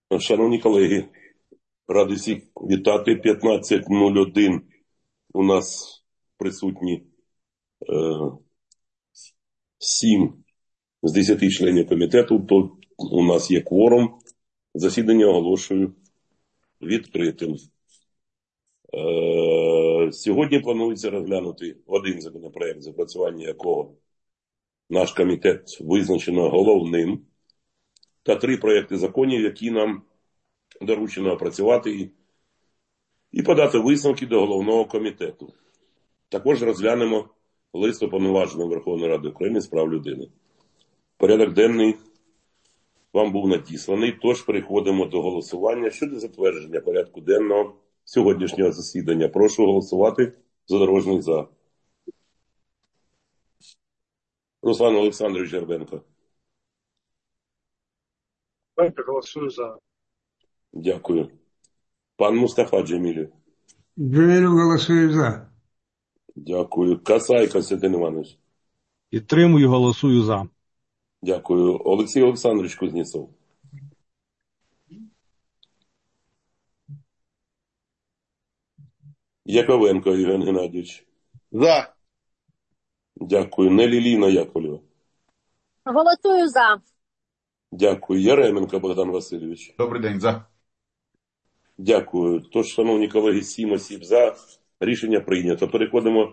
Шановні колеги, радий всіх вітати. 15:01 у нас присутні 7 з 10 членів комітету, то у нас є кворум. Засідання оголошую відкритим. Сьогодні планується розглянути один законопроект, запрацювання якого наш комітет визначено головним, та 3 проекти законів, які нам доручено опрацювати і подати висновки до головного комітету. Також розглянемо лист Уповноваженого Верховної Ради України з прав людини. Порядок денний вам був надісланий, тож переходимо до голосування щодо затвердження порядку денного сьогоднішнього засідання. Прошу голосувати за дорожній за. Руслан Олександрович Жербенко. Голосую за. Дякую. Пан Мустафа Джемілєв. Джемілєв голосує за. Дякую. Касай Костянтин Іванович. Підтримую, голосую за. Дякую. Олексій Олександрович Кузнєцов. Яковенко Євген Геннадійович. За. Дякую. Неліліна Яковлєва. Голосую за. Дякую. Яременко Богдан Васильович. Добрий день, за. Дякую. Тож, шановні колеги, 7 осіб за. Рішення прийнято. Переходимо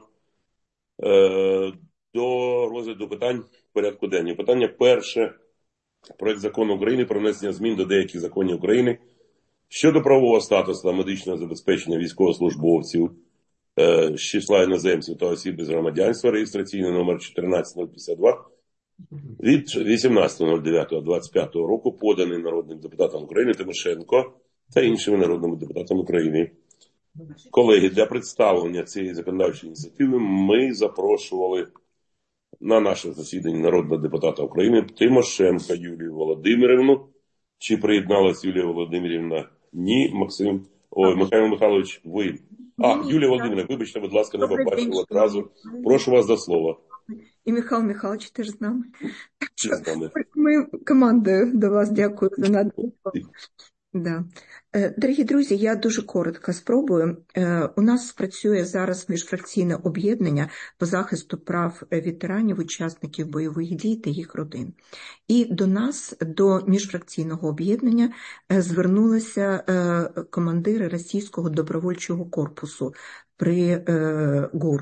до розгляду питань порядку денного. Питання перше. Проект закону України про внесення змін до деяких законів України щодо правового статусу та медичного забезпечення військовослужбовців з числа іноземців та осіб без громадянства, реєстраційний номер 14052 від 18.09.25 року, поданий народним депутатом України Тимошенко та іншими народними депутатами України. Колеги, для представлення цієї законодавчої ініціативи ми запрошували на наше засідання народного депутата України Тимошенко Юлію Володимирівну. Чи приєдналась Юлія Володимирівна? Ні. Михайло Михайлович, ви. Юлія Володимирівна, вибачте, будь ласка, не побачив одразу. Прошу вас до слова. І Михайло Михайлович теж з нами. З Ми командою до вас дякую за надану. Да. Дорогі друзі, я дуже коротко спробую. У нас працює зараз міжфракційне об'єднання по захисту прав ветеранів, учасників бойових дій та їх родин. І до нас, до міжфракційного об'єднання, звернулися командири Російського добровольчого корпусу при ГУР.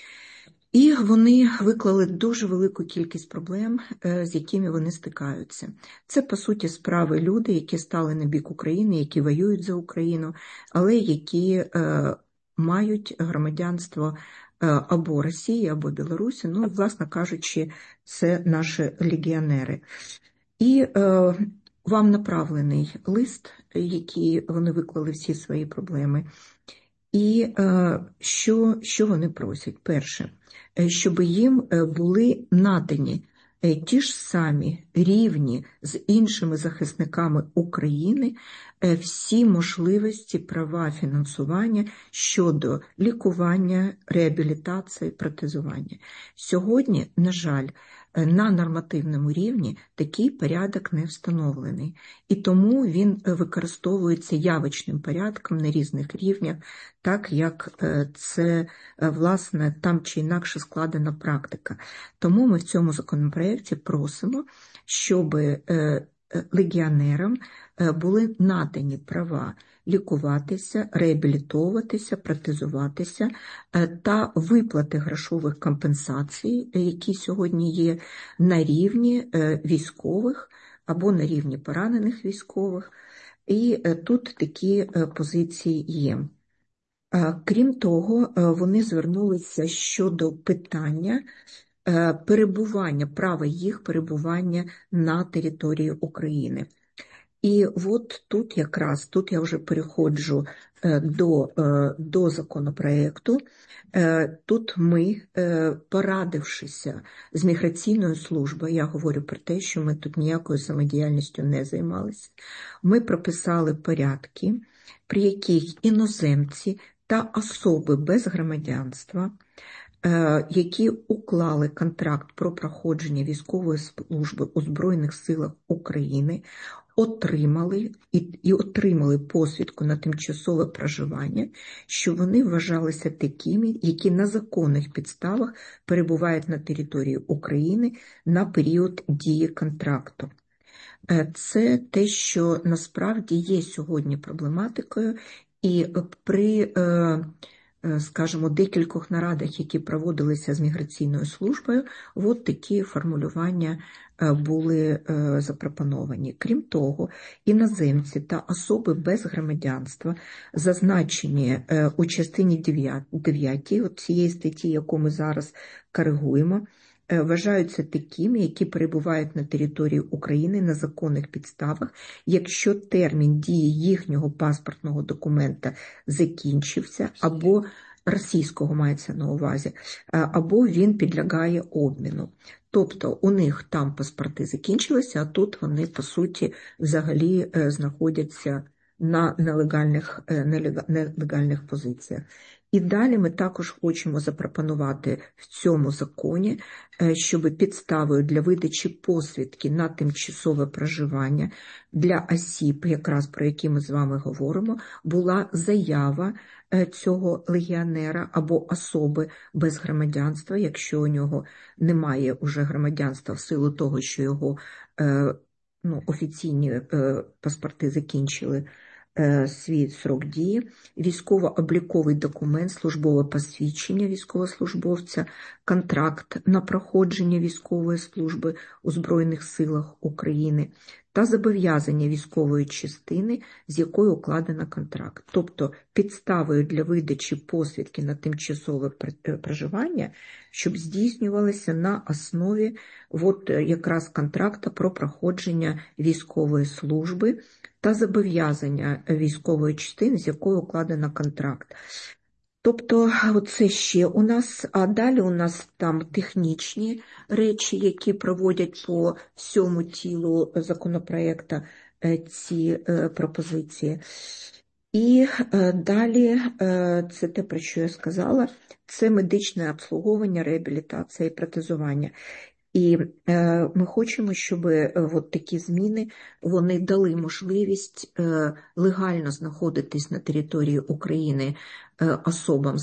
І вони виклали дуже велику кількість проблем, з якими вони стикаються. Це, по суті, справи люди, які стали на бік України, які воюють за Україну, але які мають громадянство або Росії, або Білорусі, ну, власне кажучи, це наші легіонери. І вам направлений лист, який вони виклали всі свої проблеми. І що вони просять? Перше, щоб їм були надані ті ж самі рівні з іншими захисниками України всі можливості права фінансування щодо лікування, реабілітації, протезування. Сьогодні, на жаль, на нормативному рівні такий порядок не встановлений. І тому він використовується явочним порядком на різних рівнях, так як це, власне, там чи інакше складена практика. Тому ми в цьому законопроекті просимо, щоб легіонерам були надані права лікуватися, реабілітовуватися, протезуватися та виплати грошових компенсацій, які сьогодні є на рівні військових або на рівні поранених військових. І тут такі позиції є. Крім того, вони звернулися щодо питання перебування, права їх перебування на території України. І от тут я вже переходжу до законопроекту. Тут ми, порадившися з міграційною службою, я говорю про те, що ми тут ніякою самодіяльністю не займалися, ми прописали порядки, при яких іноземці та особи без громадянства, які уклали контракт про проходження військової служби у Збройних силах України, отримали і отримали посвідку на тимчасове проживання, що вони вважалися такими, які на законних підставах перебувають на території України на період дії контракту. Це те, що насправді є сьогодні проблематикою, і при, скажімо, декількох нарадах, які проводилися з міграційною службою, от такі формулювання були запропоновані. Крім того, іноземці та особи без громадянства, зазначені у частині 9 цієї статті, яку ми зараз коригуємо, вважаються такими, які перебувають на території України на законних підставах, якщо термін дії їхнього паспортного документа закінчився, або російського мається на увазі, або він підлягає обміну. Тобто у них там паспорти закінчилися, а тут вони, по суті, взагалі знаходяться на нелегальних позиціях. І далі ми також хочемо запропонувати в цьому законі, щоб підставою для видачі посвідки на тимчасове проживання для осіб, якраз про які ми з вами говоримо, була заява цього легіонера або особи без громадянства, якщо у нього немає уже громадянства в силу того, що його офіційні паспорти закінчили свій срок дії, військово-обліковий документ, службове посвідчення військовослужбовця, контракт на проходження військової служби у Збройних силах України та зобов'язання військової частини, з якою укладено контракт. Тобто підставою для видачі посвідки на тимчасове проживання, щоб здійснювалося на основі якраз контракту про проходження військової служби та зобов'язання військової частини, з якою укладено контракт. Тобто це ще у нас, а далі у нас там технічні речі, які проводять по всьому тілу законопроекту ці пропозиції. І далі, це те, про що я сказала, це медичне обслуговування, реабілітація і протезування. І ми хочемо, щоб такі зміни, вони дали можливість легально знаходитись на території України особам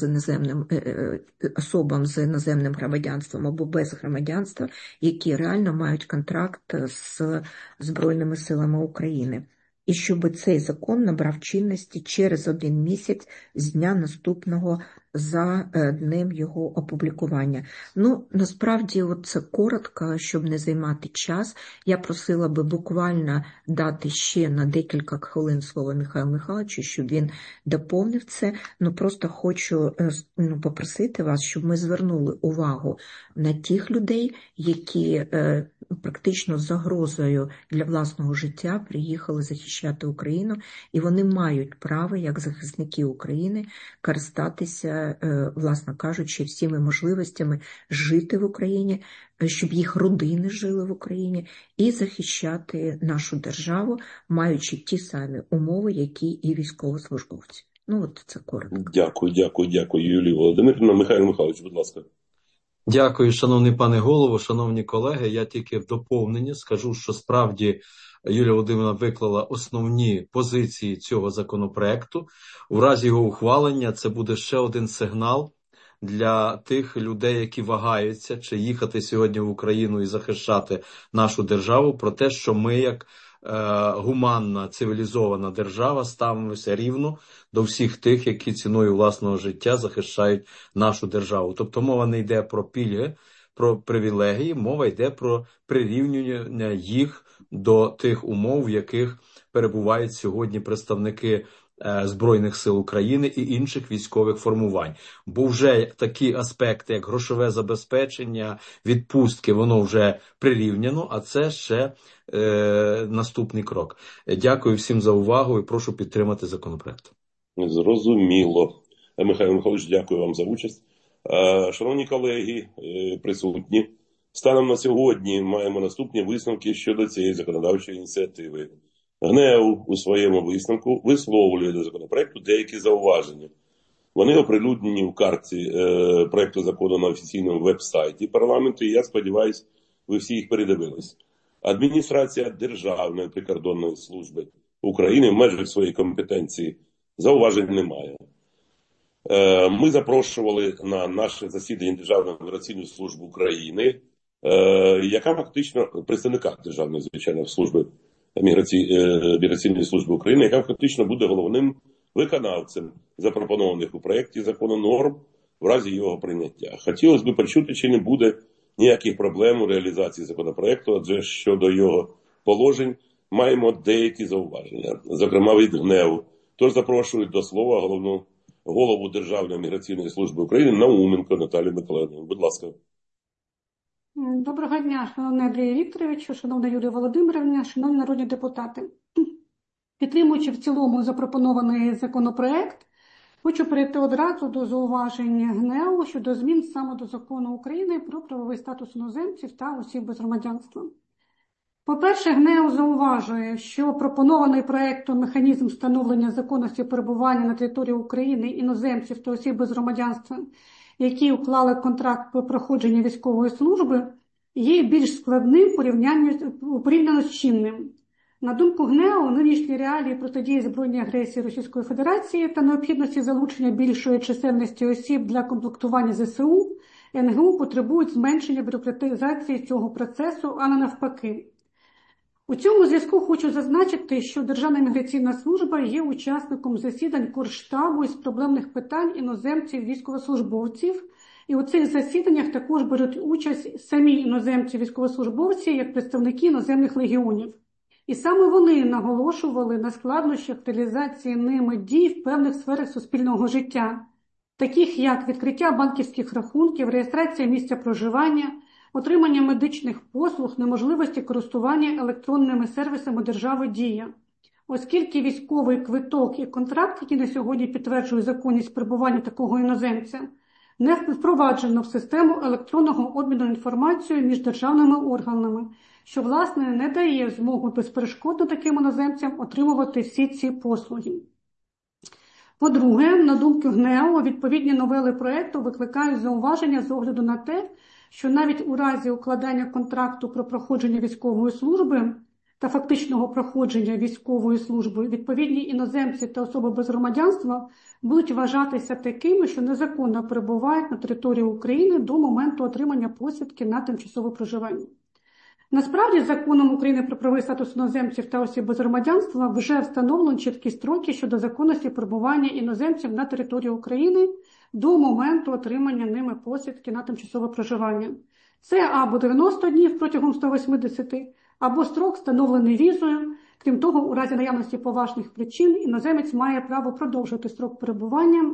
з іноземним громадянством або без громадянства, які реально мають контракт з Збройними силами України. І щоб цей закон набрав чинності через 1 місяць з дня наступного за днем його опублікування. Насправді, це коротко, щоб не займати час. Я просила би буквально дати ще на декілька хвилин слово Михайлу Михайловичу, щоб він доповнив це. Просто хочу попросити вас, щоб ми звернули увагу на тих людей, які практично з загрозою для власного життя приїхали захищати Україну, і вони мають право, як захисники України, користатися, власно кажучи, всіми можливостями жити в Україні, щоб їх родини жили в Україні і захищати нашу державу, маючи ті самі умови, які і військовослужбовці. Це коротко. Дякую, Юлія Володимирівна. Михайло Михайлович, будь ласка. Дякую, шановний пане голово, шановні колеги. Я тільки в доповнення скажу, що справді Юлія Володимирівна виклала основні позиції цього законопроекту. У разі його ухвалення це буде ще один сигнал для тих людей, які вагаються, чи їхати сьогодні в Україну і захищати нашу державу, про те, що ми, як гуманна, цивілізована держава, ставимося рівно до всіх тих, які ціною власного життя захищають нашу державу. Тобто мова не йде про пільги, про привілегії, мова йде про прирівнювання їх до тих умов, в яких перебувають сьогодні представники Збройних сил України і інших військових формувань. Бо вже такі аспекти, як грошове забезпечення, відпустки, воно вже прирівняно, а це ще наступний крок. Дякую всім за увагу і прошу підтримати законопроект. Зрозуміло. Михайло Михайлович, дякую вам за участь. Шановні колеги, присутні, станом на сьогодні маємо наступні висновки щодо цієї законодавчої ініціативи. ГНЕУ у своєму висновку висловлює до законопроекту деякі зауваження. Вони оприлюднені в картці проекту закону на офіційному веб-сайті парламенту, і я сподіваюся, ви всі їх передивились. Адміністрація Державної прикордонної служби України в межах своєї компетенції зауважень немає. Ми запрошували на наше засідання Державної міграційної служби України, яка фактично, представника Державної, звичайно, служби міграційної служби України, яка фактично буде головним виконавцем запропонованих у проєкті закону норм в разі його прийняття. Хотілося б почути, чи не буде ніяких проблем у реалізації законопроекту, адже щодо його положень маємо деякі зауваження, зокрема від ГНЕУ. Тож запрошую до слова голову Державної міграційної служби України Науменко Наталію Миколаївну. Будь ласка. Доброго дня, шановний Андрій Вікторовичу, шановна Юлія Володимирівна, шановні народні депутати. Підтримуючи в цілому запропонований законопроект, хочу перейти одразу до зауважень ГНЕУ щодо змін саме до Закону України про правовий статус іноземців та осіб без громадянства. По-перше, ГНЕУ зауважує, що пропонований проєктом механізм встановлення законності перебування на території України іноземців та осіб без громадянства, які уклали контракт про проходження військової служби, є більш складним порівняно з чинним. На думку ГНЕУ, нинішні реалії протидії збройній агресії Російської Федерації та необхідності залучення більшої чисельності осіб для комплектування ЗСУ, НГУ потребують зменшення бюрократизації цього процесу, а не навпаки. У цьому зв'язку хочу зазначити, що Державна міграційна служба є учасником засідань Корштабу із проблемних питань іноземців-військовослужбовців, і у цих засіданнях також беруть участь самі іноземці-військовослужбовці як представники іноземних легіонів. І саме вони наголошували на складнощах реалізації ними дій в певних сферах суспільного життя, таких як відкриття банківських рахунків, реєстрація місця проживання, отримання медичних послуг, неможливості користування електронними сервісами держави «Дія». Оскільки військовий квиток і контракт, які на сьогодні підтверджують законність перебування такого іноземця, не впроваджено в систему електронного обміну інформацією між державними органами, що, власне, не дає змогу безперешкодно таким іноземцям отримувати всі ці послуги. По-друге, на думку ГНЕУ, відповідні новели проєкту викликають зауваження з огляду на те, що навіть у разі укладання контракту про проходження військової служби та фактичного проходження військової служби відповідні іноземці та особи без громадянства будуть вважатися такими, що незаконно перебувають на території України до моменту отримання посвідки на тимчасове проживання. Насправді, Законом України про правовий статус іноземців та осіб без громадянства вже встановлені чіткі строки щодо законності перебування іноземців на території України до моменту отримання ними посвідки на тимчасове проживання. Це або 90 днів протягом 180, або строк, встановлений візою. Крім того, у разі наявності поважних причин іноземець має право продовжити строк перебування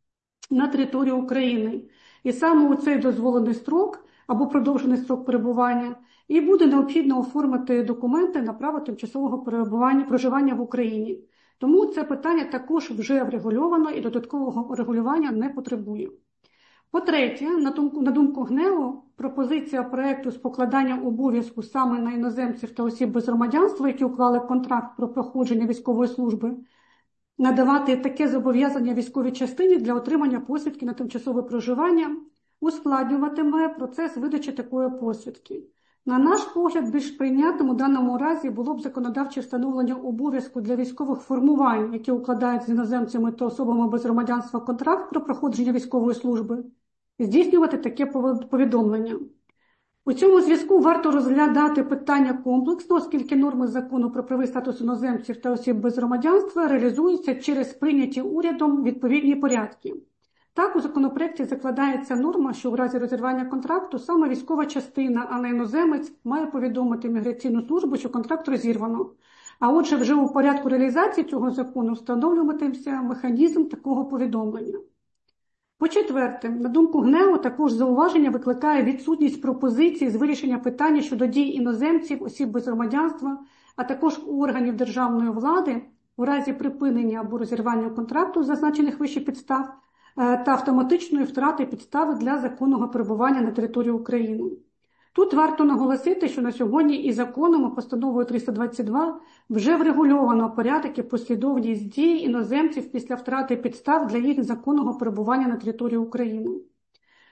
на території України. І саме у цей дозволений строк або продовжений строк перебування і буде необхідно оформити документи на право тимчасового проживання в Україні. Тому це питання також вже врегульовано і додаткового регулювання не потребує. По-третє, на думку ГНЕУ, пропозиція проєкту з покладанням обов'язку саме на іноземців та осіб без громадянства, які уклали контракт про проходження військової служби, надавати таке зобов'язання військовій частині для отримання посвідки на тимчасове проживання, ускладнюватиме процес видачі такої посвідки. На наш погляд, більш прийнятним у даному разі було б законодавче встановлення обов'язку для військових формувань, які укладають з іноземцями та особами без громадянства контракт про проходження військової служби, здійснювати таке повідомлення. У цьому зв'язку варто розглядати питання комплексно, оскільки норми Закону про правовий статус іноземців та осіб без громадянства реалізуються через прийняті урядом відповідні порядки. Так, у законопроекті закладається норма, що в разі розірвання контракту саме військова частина, а не іноземець, має повідомити міграційну службу, що контракт розірвано. А отже, вже у порядку реалізації цього закону встановлюватиметься механізм такого повідомлення. По-четверте, на думку ГНЕУ, також зауваження викликає відсутність пропозицій з вирішення питання щодо дій іноземців, осіб без громадянства, а також органів державної влади у разі припинення або розірвання контракту, зазначених вище підстав, та автоматичної втрати підстави для законного перебування на території України. Тут варто наголосити, що на сьогодні і законом, і постановою 322 вже врегульовано порядок і послідовність дій іноземців після втрати підстав для їх законного перебування на території України.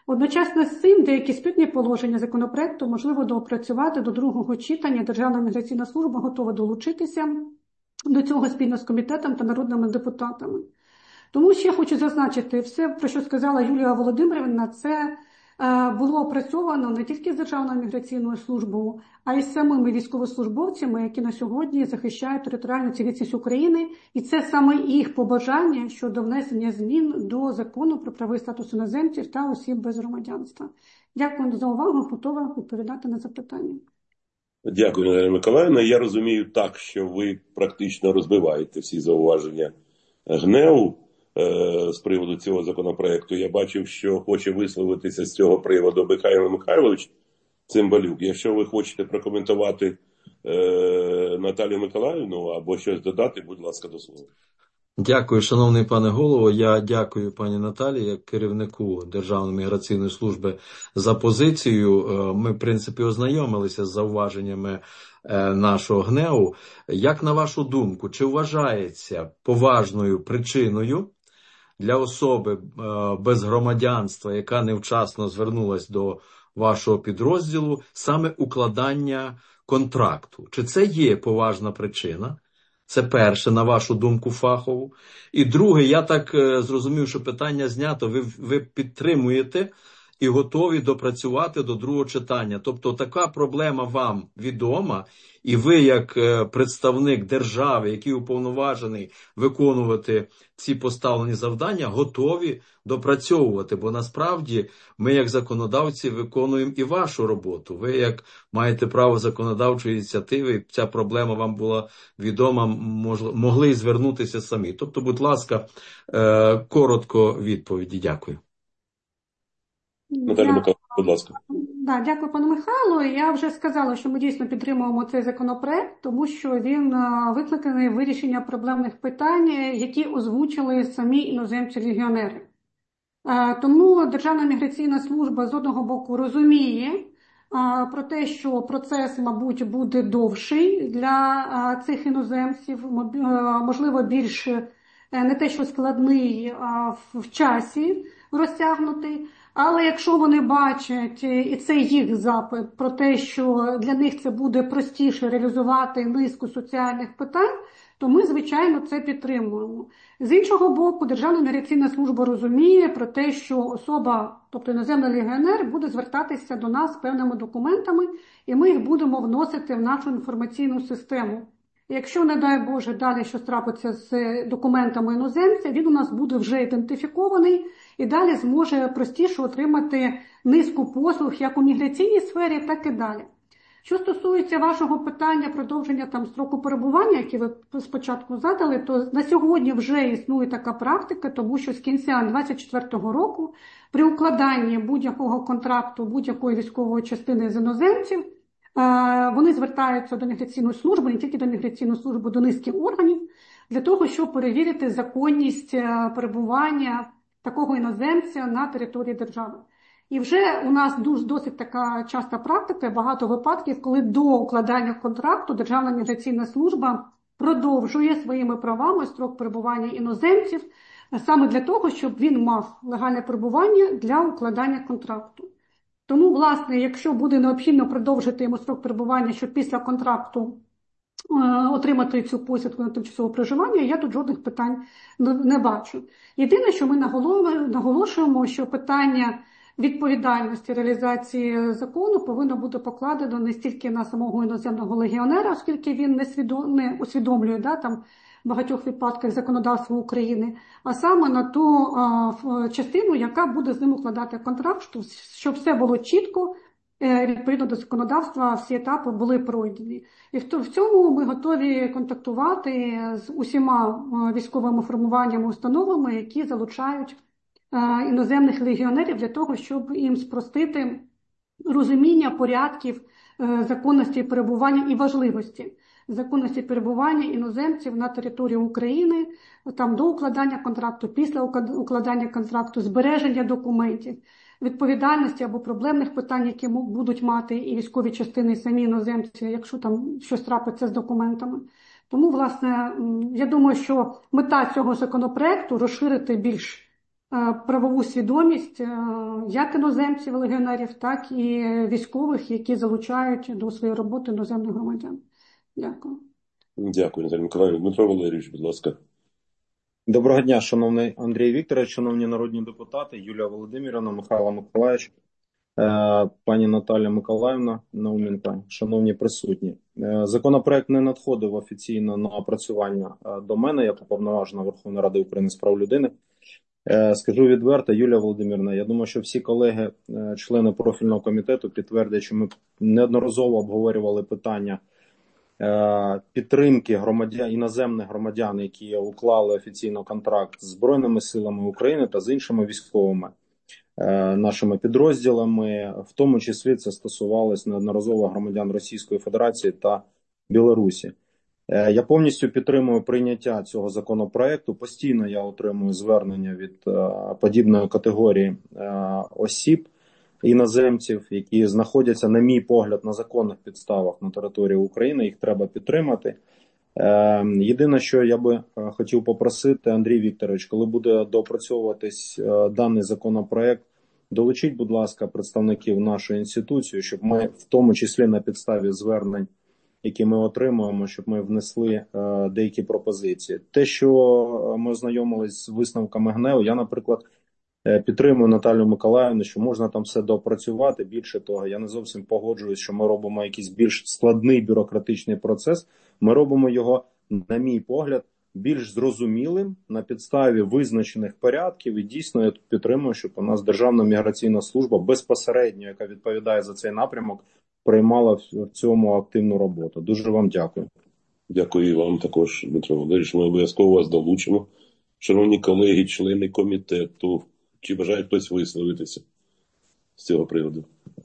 Одночасно з цим деякі спірні положення законопроекту можливо доопрацювати до другого читання. Державна міграційна служба готова долучитися до цього спільно з комітетом та народними депутатами. Тому ще хочу зазначити, все, про що сказала Юлія Володимирівна, це було опрацьовано не тільки з Державною міграційною службою, а й з самими військовослужбовцями, які на сьогодні захищають територіальну цілісність України. І це саме їх побажання щодо внесення змін до Закону про правовий статус іноземців та осіб без громадянства. Дякую за увагу, готова відповідати на запитання. Дякую, Наталія Миколаївна. Я розумію так, що ви практично розбиваєте всі зауваження ГНЕУ з приводу цього законопроекту. Я бачив, що хоче висловитися з цього приводу Михайло Михайлович Цимбалюк. Якщо ви хочете прокоментувати Наталію Миколаївну або щось додати, будь ласка, до слова. Дякую, шановний пане голово. Я дякую пані Наталії, як керівнику Державної міграційної служби, за позицію. Ми, в принципі, ознайомилися з зауваженнями нашого ГНЕУ. Як на вашу думку, чи вважається поважною причиною для особи без громадянства, яка невчасно звернулась до вашого підрозділу, саме укладання контракту? Чи це є поважна причина? Це перше, на вашу думку, фахову. І друге, я так зрозумів, що питання знято, ви підтримуєте і готові допрацювати до другого читання. Тобто така проблема вам відома, і ви, як представник держави, який уповноважений виконувати ці поставлені завдання, готові допрацьовувати. Бо насправді ми, як законодавці, виконуємо і вашу роботу. Ви, як маєте право законодавчої ініціативи, ця проблема вам була відома, могли звернутися самі. Тобто, будь ласка, коротко відповіді. Дякую. Наталія Миколаївна, будь ласка. Дякую, пане Михайло. Я вже сказала, що ми дійсно підтримуємо цей законопроект, тому що він викликаний вирішення проблемних питань, які озвучили самі іноземці-легіонери. Тому Державна міграційна служба з одного боку розуміє про те, що процес, мабуть, буде довший для цих іноземців, можливо, більш не те, що складний, а в часі розтягнутий. Але якщо вони бачать, і це їх запит, про те, що для них це буде простіше реалізувати низку соціальних питань, то ми, звичайно, це підтримуємо. З іншого боку, Державна міграційна служба розуміє про те, що особа, тобто іноземний легіонер, буде звертатися до нас з певними документами, і ми їх будемо вносити в нашу інформаційну систему. Якщо, не дай Боже, далі щось трапиться з документами іноземця, він у нас буде вже ідентифікований і далі зможе простіше отримати низку послуг як у міграційній сфері, так і далі. Що стосується вашого питання продовження строку перебування, яке ви спочатку задали, то на сьогодні вже існує така практика, тому що з кінця 2024 року при укладанні будь-якого контракту, будь-якої військової частини з іноземців, вони звертаються до міграційної служби, не тільки до міграційної служби, до низки органів, для того, щоб перевірити законність перебування такого іноземця на території держави. І вже у нас досить така часта практика, багато випадків, коли до укладання контракту Державна міграційна служба продовжує своїми правами строк перебування іноземців, саме для того, щоб він мав легальне перебування для укладання контракту. Тому, власне, якщо буде необхідно продовжити йому строк перебування, щоб після контракту отримати цю посвідку на тимчасове проживання, я тут жодних питань не бачу. Єдине, що ми наголошуємо, що питання відповідальності реалізації закону повинно бути покладено не стільки на самого іноземного легіонера, оскільки він не усвідомлює в багатьох випадках законодавства України, а саме на ту частину, яка буде з ним укладати контракт, щоб все було чітко, відповідно до законодавства, всі етапи були пройдені. І в цьому ми готові контактувати з усіма військовими формуваннями, установами, які залучають іноземних легіонерів для того, щоб їм спростити розуміння порядків законності перебування і важливості законності перебування іноземців на території України, до укладання контракту, після укладання контракту, збереження документів, відповідальності або проблемних питань, які будуть мати і військові частини, і самі іноземці, якщо щось трапиться з документами. Тому, власне, я думаю, що мета цього законопроекту – розширити більш правову свідомість як іноземців, легіонерів, так і військових, які залучають до своєї роботи іноземних громадян. Дякую. Дякую, Наталія Миколаївна. Дмитро Валерійович, будь ласка. Доброго дня, шановний Андрій Вікторович, шановні народні депутати, Юлія Володимирівна, Михайло Миколаївич, пані Наталія Миколаївна Науменко, шановні присутні. Законопроект не надходив офіційно на опрацювання до мене, як уповноваженого Верховної Ради України з прав людини. Скажу відверто, Юлія Володимирівна, я думаю, що всі колеги, члени профільного комітету підтвердять, що ми неодноразово обговорювали питання підтримки іноземних громадян, які уклали офіційно контракт з Збройними силами України та з іншими військовими нашими підрозділами. В тому числі це стосувалось неодноразово громадян Російської Федерації та Білорусі. Я повністю підтримую прийняття цього законопроекту. Постійно я отримую звернення від подібної категорії осіб, іноземців, які знаходяться, на мій погляд, на законних підставах на території України. Їх треба підтримати. Єдине, що я би хотів попросити, Андрій Вікторович, коли буде доопрацьовуватись даний законопроект, долучіть, будь ласка, представників нашої інституції, щоб ми, в тому числі на підставі звернень, які ми отримуємо, щоб ми внесли деякі пропозиції. Те, що ми ознайомились з висновками ГНЕУ, я, наприклад, підтримую Наталію Миколаївну, що можна там все доопрацювати. Більше того, я не зовсім погоджуюсь, що ми робимо якийсь більш складний бюрократичний процес. Ми робимо його, на мій погляд, більш зрозумілим на підставі визначених порядків. І дійсно я тут підтримую, щоб у нас Державна міграційна служба безпосередньо, яка відповідає за цей напрямок, приймала в цьому активну роботу. Дуже вам дякую. Дякую і вам також, Дмитро Валерійович. Ми обов'язково вас долучимо. Шановні колеги, члени комітету, чи бажає хтось висловитися з цього приводу?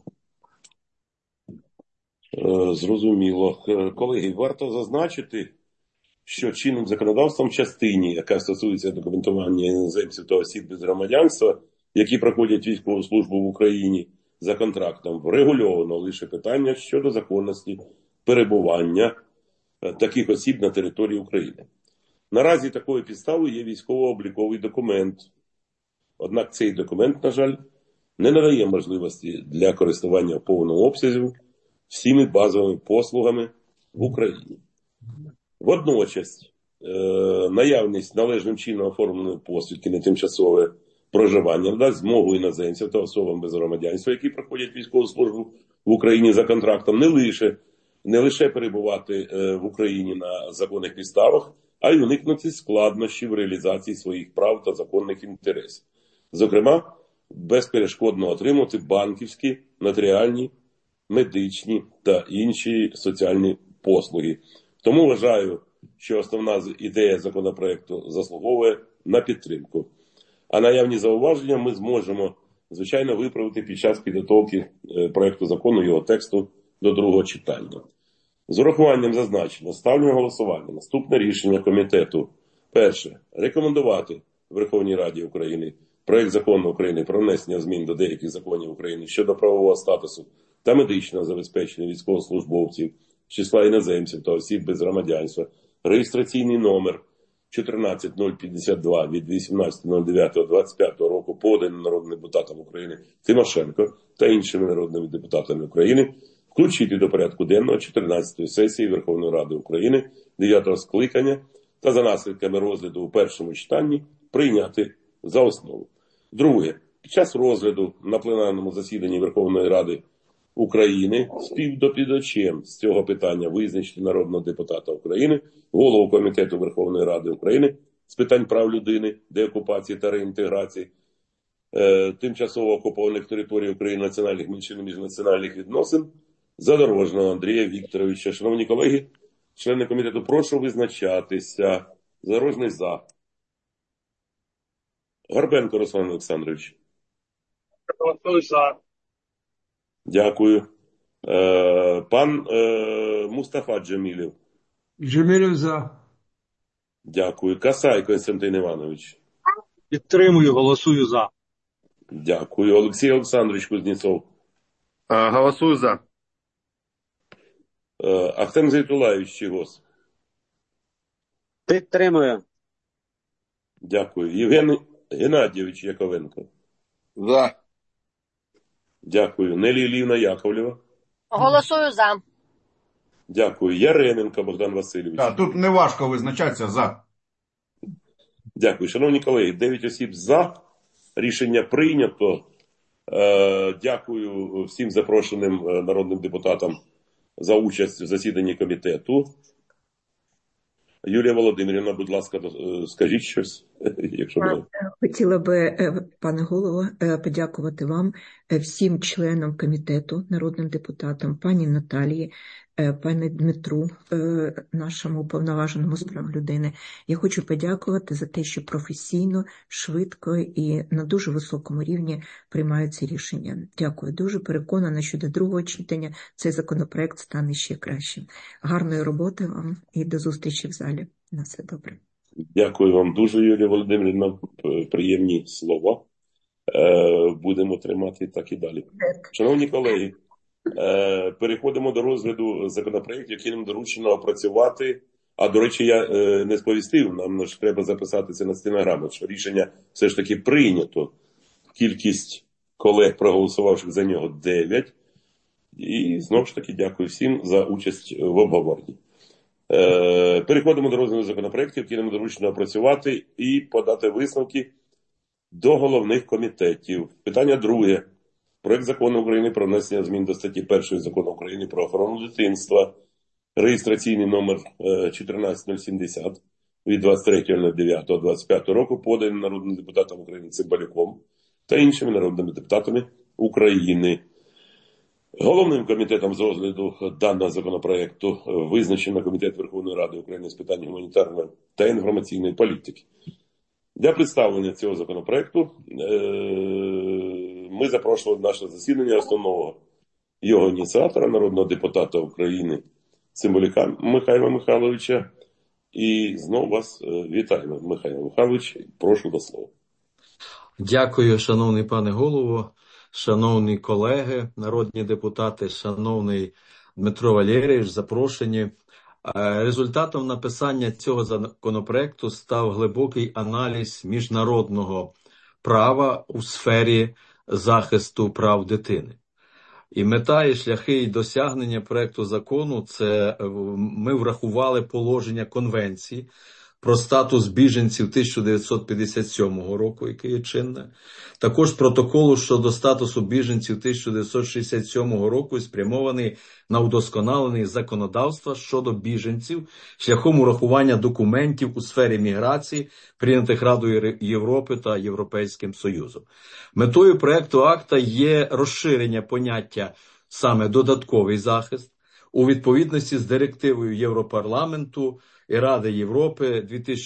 Зрозуміло. Колеги, варто зазначити, що чинним законодавством в частині, яка стосується документування іноземців та осіб без громадянства, які проходять військову службу в Україні за контрактом, врегульовано лише питання щодо законності перебування таких осіб на території України. Наразі такою підставою є військово-обліковий документ. Однак цей документ, на жаль, не надає можливості для користування в повному обсязі всіми базовими послугами в Україні. Водночас, наявність належним чином оформленої посвідки на тимчасове проживання надасть змогу іноземцям та особам без громадянства, які проходять військову службу в Україні за контрактом, не лише перебувати в Україні на законних підставах, а й уникнути складнощів в реалізації своїх прав та законних інтересів. Зокрема, безперешкодно отримати банківські, нотаріальні, медичні та інші соціальні послуги. Тому вважаю, що основна ідея законопроекту заслуговує на підтримку. А наявні зауваження ми зможемо, звичайно, виправити під час підготовки проекту закону, його тексту до другого читання. З урахуванням зазначено, ставлю на голосування наступне рішення комітету. Перше. Рекомендувати Верховній Раді України проект закону України про внесення змін до деяких законів України щодо правового статусу та медичного забезпечення військовослужбовців з числа іноземців та осіб без громадянства, реєстраційний номер 14052 від 18.09.25 року, поданий народним депутатом України Тимошенко та іншими народними депутатами України, включити до порядку денного 14-ї сесії Верховної Ради України 9-го скликання та за наслідками розгляду у першому читанні прийняти за основу. Друге. Під час розгляду на пленарному засіданні Верховної Ради України співдоповідачем з цього питання визначити народного депутата України, голову Комітету Верховної Ради України з питань прав людини, деокупації та реінтеграції тимчасово окупованих територій України, національних меншин і міжнаціональних відносин Задорожного Андрія Вікторовича. Шановні колеги, члени комітету, прошу визначатися. Задорожний за. Горбенко Руслан Олександрович. Голосую за. Дякую. Пан Мустафа Джемілєв. Джемілєв за. Дякую. Касай Костянтин Іванович. Підтримую, голосую за. Дякую. Олексій Олександрович Кузнєцов. Голосую за. Ахтем Зейтулаєвич Чигос. Підтримую. Дякую. Геннадійович Яковенко. За. Дякую. Нелі Іллівна Яковлєва. Голосую за. Дякую. Яременко Богдан Васильович. Так, тут не важко визначатися за. Дякую. Шановні колеги, 9 осіб за. Рішення прийнято. Дякую всім запрошеним народним депутатам за участь в засіданні комітету. Юлія Володимирівна, будь ласка, скажіть щось, якщо буде. Хотіла би, пане голово, подякувати вам, всім членам комітету, народним депутатам, пані Наталії, пані Дмитру, нашому уповноваженому з прав людини. Я хочу подякувати за те, що професійно, швидко і на дуже високому рівні приймаються рішення. Дякую. Дуже переконана, що до другого читання цей законопроект стане ще кращим. Гарної роботи вам і до зустрічі в залі. На все добре. Дякую вам дуже, Юлія Володимирівна. Приємні слова. Будемо тримати так і далі. Шановні колеги, переходимо до розгляду законопроєктів, які нам доручено опрацювати. А, до речі, я не сповістив, нам ж треба записати це на стенограму, що рішення все ж таки прийнято. Кількість колег, проголосувавших за нього, 9. І знову ж таки дякую всім за участь в обговоренні. Переходимо до розгляду законопроєктів, які нам доручено опрацювати і подати висновки до головних комітетів. Питання друге. Проект закону України про внесення змін до статті 1 закону України про охорону дитинства, реєстраційний номер 14070 від 23.09.25 року, поданий народним депутатом України Цимбалюком та іншими народними депутатами України. Головним комітетом з розгляду даного законопроекту визначено Комітет Верховної Ради України з питань гуманітарної та інформаційної політики. Для представлення цього законопроекту ми запрошували наше засідання основного його ініціатора, народного депутата України Цимбалюка Михайла Михайловича. І знову вас вітаємо, Михайло Михайлович. Прошу до слова. Дякую, шановний пане голово, шановні колеги, народні депутати, шановний Дмитро Валерійович, запрошені. Результатом написання цього законопроекту став глибокий аналіз міжнародного права у сфері захисту прав дитини. І мета, і шляхи, і досягнення проекту закону – це ми врахували положення Конвенції про статус біженців 1957 року, яке є чинне, також протоколу щодо статусу біженців 1967 року, спрямований на удосконалення законодавства щодо біженців шляхом урахування документів у сфері міграції, прийнятих Радою Європи та Європейським Союзом. Метою проекту акта є розширення поняття саме додатковий захист у відповідності з директивою Європарламенту і Ради Європи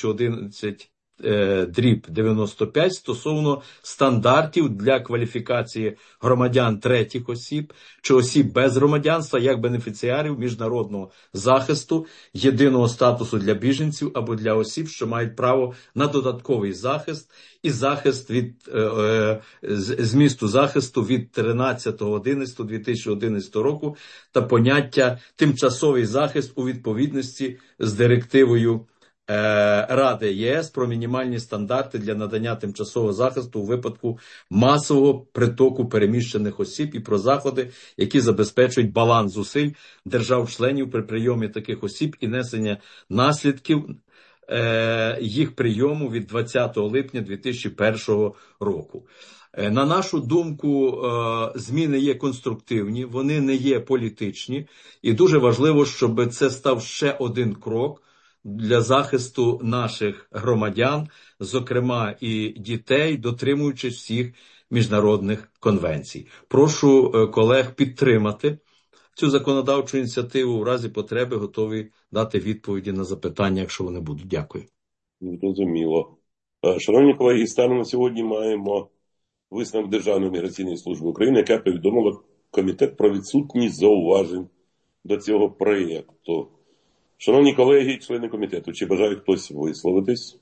2011/95 стосовно стандартів для кваліфікації громадян третіх осіб чи осіб без громадянства як бенефіціарів міжнародного захисту, єдиного статусу для біженців або для осіб, що мають право на додатковий захист і захист від змісту захисту від 13.11.2011 року та поняття тимчасовий захист у відповідності з директивою Ради ЄС про мінімальні стандарти для надання тимчасового захисту у випадку масового притоку переміщених осіб і про заходи, які забезпечують баланс зусиль держав-членів при прийомі таких осіб і несення наслідків їх прийому від 20 липня 2001 року. На нашу думку, зміни є конструктивні, вони не є політичні, і дуже важливо, щоб це став ще один крок для захисту наших громадян, зокрема і дітей, дотримуючись всіх міжнародних конвенцій. Прошу колег підтримати цю законодавчу ініціативу, в разі потреби готові дати відповіді на запитання, якщо вони будуть. Дякую. Зрозуміло. Шановні колеги, станом на сьогодні маємо висновок Державної міграційної служби України, яка повідомила комітет про відсутність зауважень до цього проєкту. Шановні колеги і члени комітету, чи бажає хтось висловитись?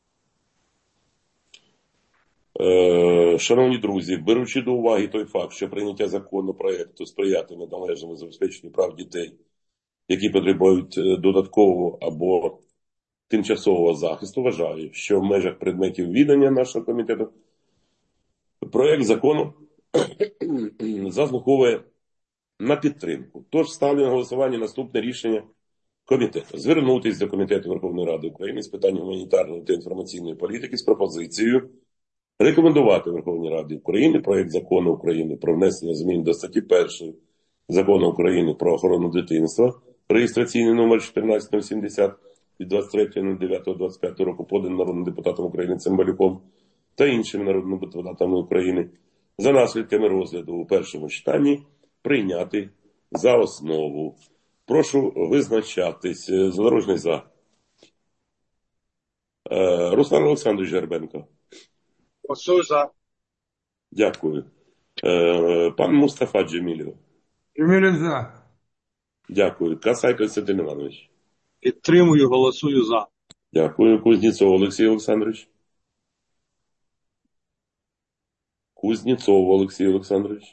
Шановні друзі, беручи до уваги той факт, що прийняття законопроекту сприятиме належному забезпеченню прав дітей, які потребують додаткового або тимчасового захисту вважаю, що в межах предметів відання нашого комітету проект закону заслуговує на підтримку. Тож ставлю на голосування наступне рішення комітету. Звернутися до Комітету Верховної Ради України з питань гуманітарної та інформаційної політики з пропозицією рекомендувати Верховній Раді України проект закону України про внесення змін до статті 1 Закону України про охорону дитинства, реєстраційний номер 1470 від 23.09.25 року, поданий народним депутатом України Цимбалюком та іншими народними депутатами України, за наслідками розгляду у першому читанні прийняти за основу. Прошу визначатись. Задорожний за. Руслан Олександрович Жербенко. Голосую за. Дякую. Пан Мустафа Джемілєв. Джемілєв за. Дякую. Касай Костянтин Іванович. Підтримую, голосую за. Дякую. Кузнєцов Олексій Олександрович. Кузнєцов Олексій Олександрович.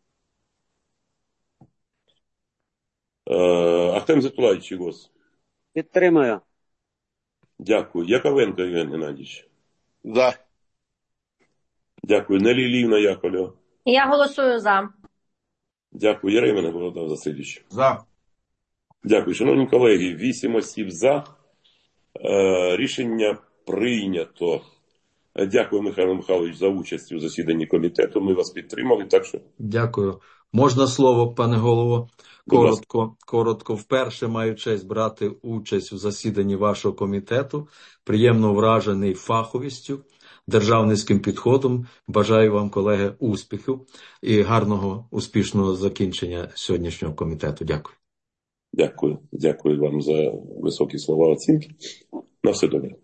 Ахтем Зетулаєвич Чигос. Підтримую. Дякую. Яковенко Євген Геннадійович. За. Дякую. Нелі Іллівна Яковлєва. Я голосую за. Дякую. Яремина Богдан Васильович. За. Дякую. Шановні колеги, 8 осіб за. Рішення прийнято. Дякую, Михайло Михайлович, за участь у засіданні комітету. Ми вас підтримали. Так що... Дякую. Можна слово, пане голово? Коротко. Вперше маю честь брати участь у засіданні вашого комітету. Приємно вражений фаховістю, державницьким підходом. Бажаю вам, колеги, успіхів і гарного, успішного закінчення сьогоднішнього комітету. Дякую. Дякую. Дякую вам за високі слова оцінки. На все добре.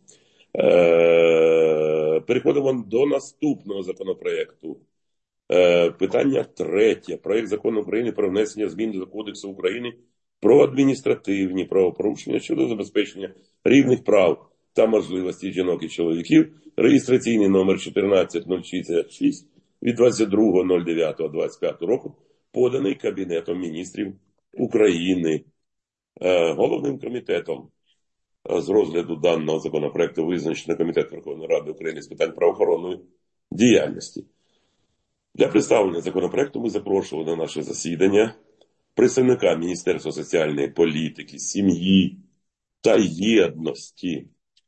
Переходимо до наступного законопроекту. Питання третє. Проект закону України про внесення змін до Кодексу України про адміністративні правопорушення щодо забезпечення рівних прав та можливостей жінок і чоловіків. Реєстраційний номер 14066 від 22.09.25 року, поданий Кабінетом міністрів України. Головним комітетом з розгляду даного законопроекту визначено Комітет Верховної Ради України з питань правоохоронної діяльності. Для представлення законопроекту ми запрошували на наше засідання представника Міністерства соціальної політики, сім'ї та єдності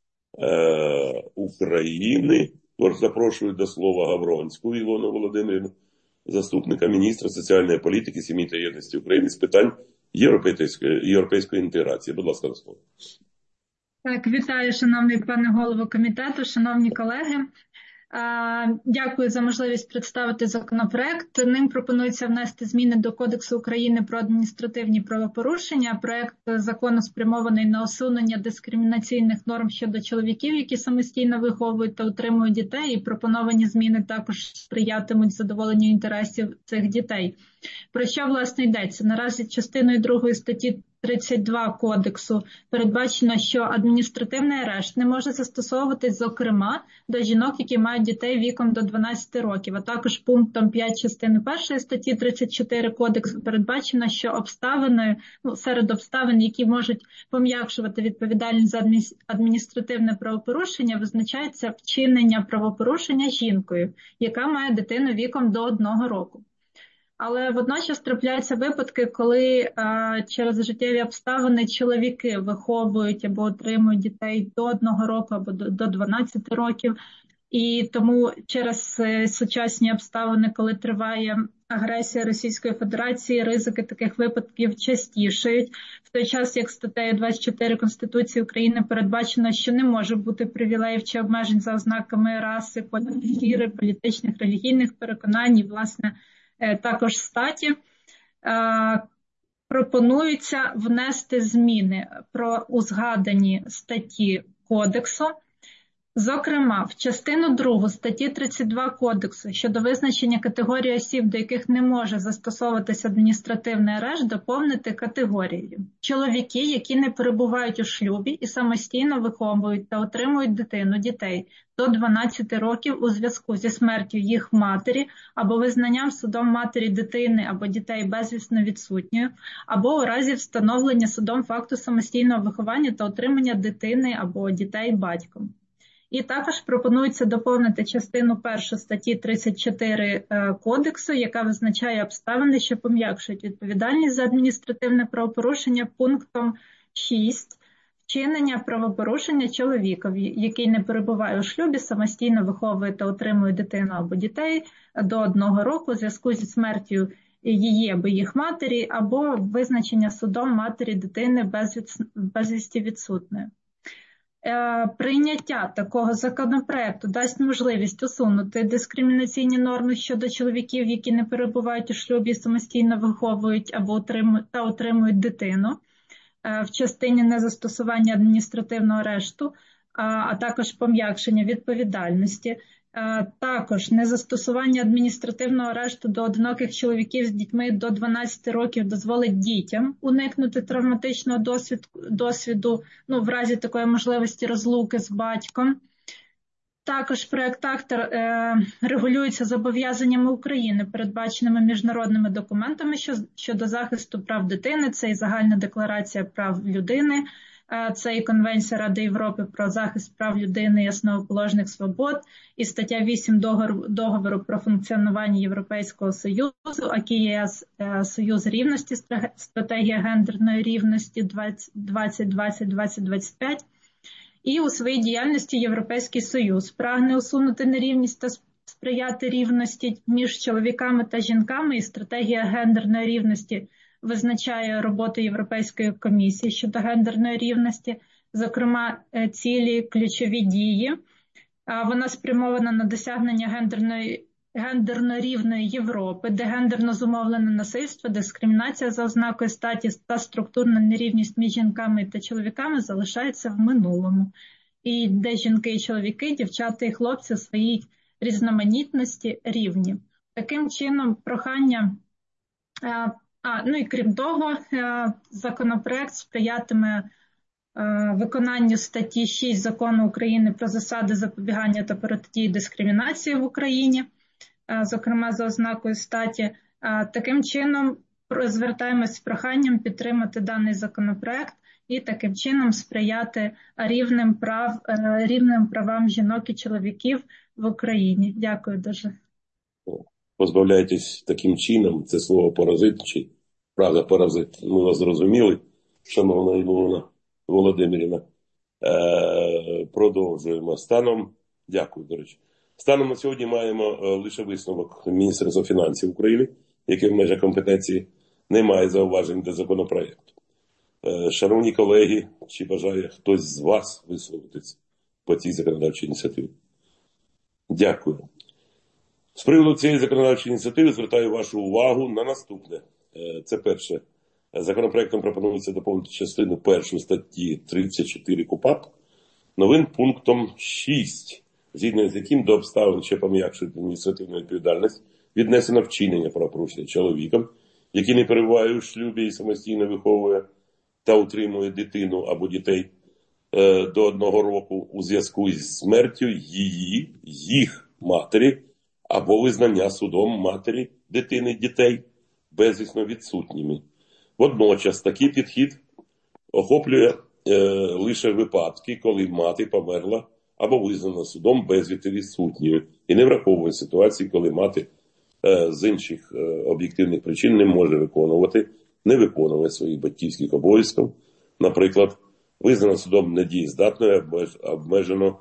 України. Тож запрошую до слова Гавронську Ілону Володимирівну, заступника міністра соціальної політики, сім'ї та єдності України з питань європейської інтеграції. Будь ласка, до слова. Так, вітаю, шановний пане голово комітету, шановні колеги. Дякую за можливість представити законопроект. Ним пропонується внести зміни до Кодексу України про адміністративні правопорушення. Проект закону спрямований на усунення дискримінаційних норм щодо чоловіків, які самостійно виховують та утримують дітей, і пропоновані зміни також сприятимуть задоволенню інтересів цих дітей. Про що, власне, йдеться? Наразі частиною 2 статті 32 Кодексу передбачено, що адміністративний арешт не може застосовуватись, зокрема, до жінок, які мають дітей віком до 12 років, а також пунктом 5 частини 1 статті 34 Кодексу передбачено, що серед обставин, які можуть пом'якшувати відповідальність за адміністративне правопорушення, визначається вчинення правопорушення жінкою, яка має дитину віком до 1 року. Але водночас трапляються випадки, коли через життєві обставини чоловіки виховують або отримують дітей до 1 року або до 12 років. І тому через сучасні обставини, коли триває агресія Російської Федерації, ризики таких випадків частішають. В той час, як статтею 24 Конституції України передбачено, що не може бути привілеїв чи обмежень за ознаками раси, кольору шкіри, політичних, релігійних переконань і, власне, також статі, пропонується внести зміни про узгадані статті Кодексу Зокрема, в частину 2 статті 32 Кодексу щодо визначення категорії осіб, до яких не може застосовуватися адміністративний арешт, доповнити категорією. Чоловіки, які не перебувають у шлюбі і самостійно виховують та отримують дітей до 12 років у зв'язку зі смертю їх матері або визнанням судом матері дитини або дітей безвісно відсутньою, або у разі встановлення судом факту самостійного виховання та отримання дитини або дітей батьком. І також пропонується доповнити частину 1 статті 34 Кодексу, яка визначає обставини, що пом'якшують відповідальність за адміністративне правопорушення пунктом 6 вчинення правопорушення чоловіка, який не перебуває у шлюбі, самостійно виховує та отримує дитину або дітей до 1 року у зв'язку зі смертю її або їх матері, або визначення судом матері дитини безвісті відсутньої. Прийняття такого законопроекту дасть можливість усунути дискримінаційні норми щодо чоловіків, які не перебувають у шлюбі, самостійно виховують або отримують дитину в частині незастосування адміністративного арешту, а також пом'якшення відповідальності. Також незастосування адміністративного арешту до одиноких чоловіків з дітьми до 12 років дозволить дітям уникнути травматичного досвіду, в разі такої можливості розлуки з батьком. Також проект акта регулюється зобов'язаннями України, передбаченими міжнародними документами щодо захисту прав дитини. Це і Загальна декларація прав людини, це і Конвенція Ради Європи про захист прав людини і основоположних свобод, і стаття 8 договору про функціонування Європейського Союзу, АКІ-ЄС, Союз рівності, стратегія гендерної рівності 2020-2025. І у своїй діяльності Європейський Союз прагне усунути нерівність та сприяти рівності між чоловіками та жінками, і стратегія гендерної рівності визначає роботу Європейської комісії щодо гендерної рівності, зокрема цілі, ключові дії. Вона спрямована на досягнення гендерно рівної Європи, де гендерно зумовлене насильство, дискримінація за ознакою статі та структурна нерівність між жінками та чоловіками залишається в минулому. І де жінки і чоловіки, дівчата і хлопці у своїй різноманітності рівні. Таким чином, прохання... і крім того, законопроект сприятиме виконанню статті 6 Закону України про засади запобігання та протидії дискримінації в Україні, зокрема за ознакою статі. Таким чином звертаємось з проханням підтримати даний законопроект і таким чином сприяти рівним правам жінок і чоловіків в Україні. Дякую дуже. Позбавляйтесь таким чином, це слово паразит, чи фраза паразит, ми вас зрозуміли, шановна Ілона Володимирівна. Продовжуємо. Дякую, до речі. Станом на сьогодні маємо лише висновок Міністерства фінансів України, який в межах компетенції не має зауважень до законопроекту. Шановні колеги, чи бажає хтось з вас висловитися по цій законодавчій ініціативі? Дякую. З приводу цієї законодавчої ініціативи звертаю вашу увагу на наступне. Це перше. Законопроектом пропонується доповнити частину 1 статті 34 КУпАП новим пунктом 6, згідно з яким до обставин, що пом'якшують адміністративну відповідальність, віднесено вчинення правопорушення чоловіком, який не перебуває у шлюбі і самостійно виховує та утримує дитину або дітей до 1 року у зв'язку із смертю їх матері, або визнання судом матері, дитини, дітей безвісно відсутніми. Водночас такий підхід охоплює лише випадки, коли мати померла або визнана судом безвісно відсутньою, і не враховує ситуації, коли мати з інших об'єктивних причин не виконує своїх батьківських обов'язків. Наприклад, визнана судом недієздатною або обмежено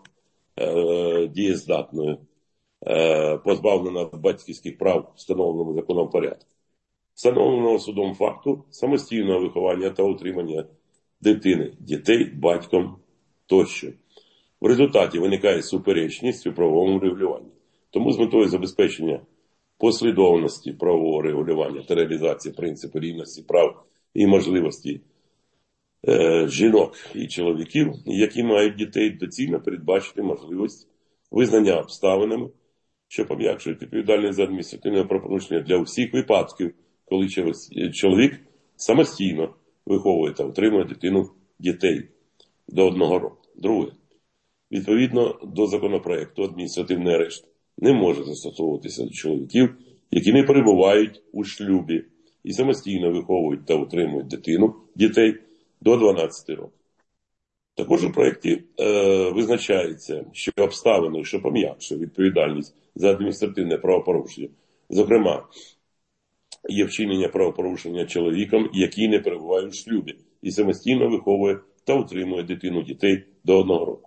дієздатною, позбавлена батьківських прав, встановленому законом порядку. Встановленого судом факту самостійного виховання та утримання дитини, дітей, батьком тощо. В результаті виникає суперечність у правовому регулюванні. Тому з метою забезпечення послідовності правового регулювання та реалізації принципу рівності прав і можливості жінок і чоловіків, які мають дітей, доцільно передбачити можливість визнання обставинами, що пом'якшують відповідальність за адміністративне правопорушення для усіх випадків, коли чоловік самостійно виховує та утримує дітей до 1 року. Друге. Відповідно до законопроекту, адміністративний арешт не може застосовуватися до чоловіків, які не перебувають у шлюбі і самостійно виховують та утримують дітей до 12 років. Також у проєкті визначається, що обставини, що пом'якшує відповідальність за адміністративне правопорушення, зокрема, є вчинення правопорушення чоловіком, який не перебуває у шлюбі і самостійно виховує та утримує дітей до 1 року.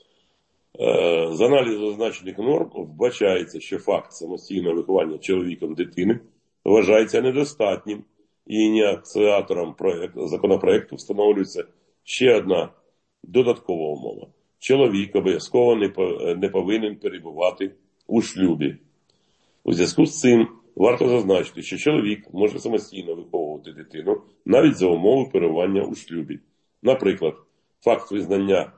З аналізу зазначених норм вбачається, що факт самостійного виховання чоловіком дитини вважається недостатнім, і ініціатором законопроекту встановлюється ще одна додаткова умова. Чоловік обов'язково не повинен перебувати у шлюбі. У зв'язку з цим варто зазначити, що чоловік може самостійно виховувати дитину навіть за умови перебування у шлюбі. Наприклад, факт визнання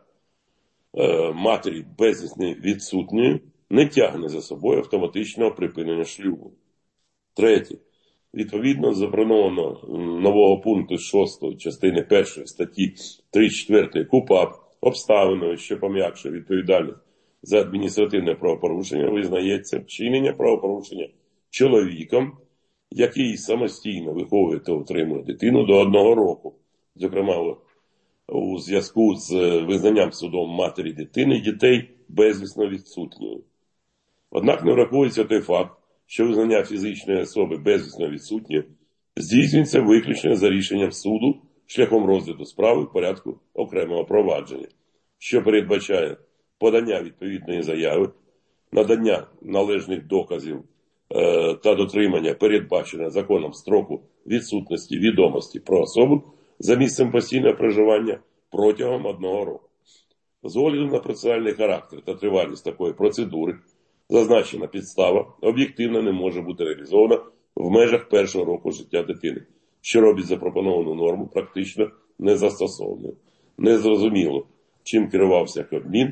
матері безвісно відсутньою не тягне за собою автоматичного припинення шлюбу. Третє. Відповідно запропонованого нового пункту 6 частини 1 статті 34 КУпАП обставиною, що пом'якшує відповідальність за адміністративне правопорушення, визнається вчинення правопорушення чоловіком, який самостійно виховує та утримує дитину до 1 року. Зокрема, у зв'язку з визнанням судом матері дитини дітей безвісно відсутньою. Однак не враховується той факт, що визнання фізичної особи безвісно відсутньою здійснюється виключно за рішенням суду шляхом розгляду справи в порядку окремого провадження, що передбачає подання відповідної заяви, надання належних доказів та дотримання передбаченого законом строку відсутності відомості про особу за місцем постійного проживання протягом 1 року. З огляду на процесуальний характер та тривалість такої процедури, зазначена підстава об'єктивно не може бути реалізована в межах 1-го року життя дитини, що робить запропоновану норму практично незастосовною. Незрозуміло, чим керувався Кабмін,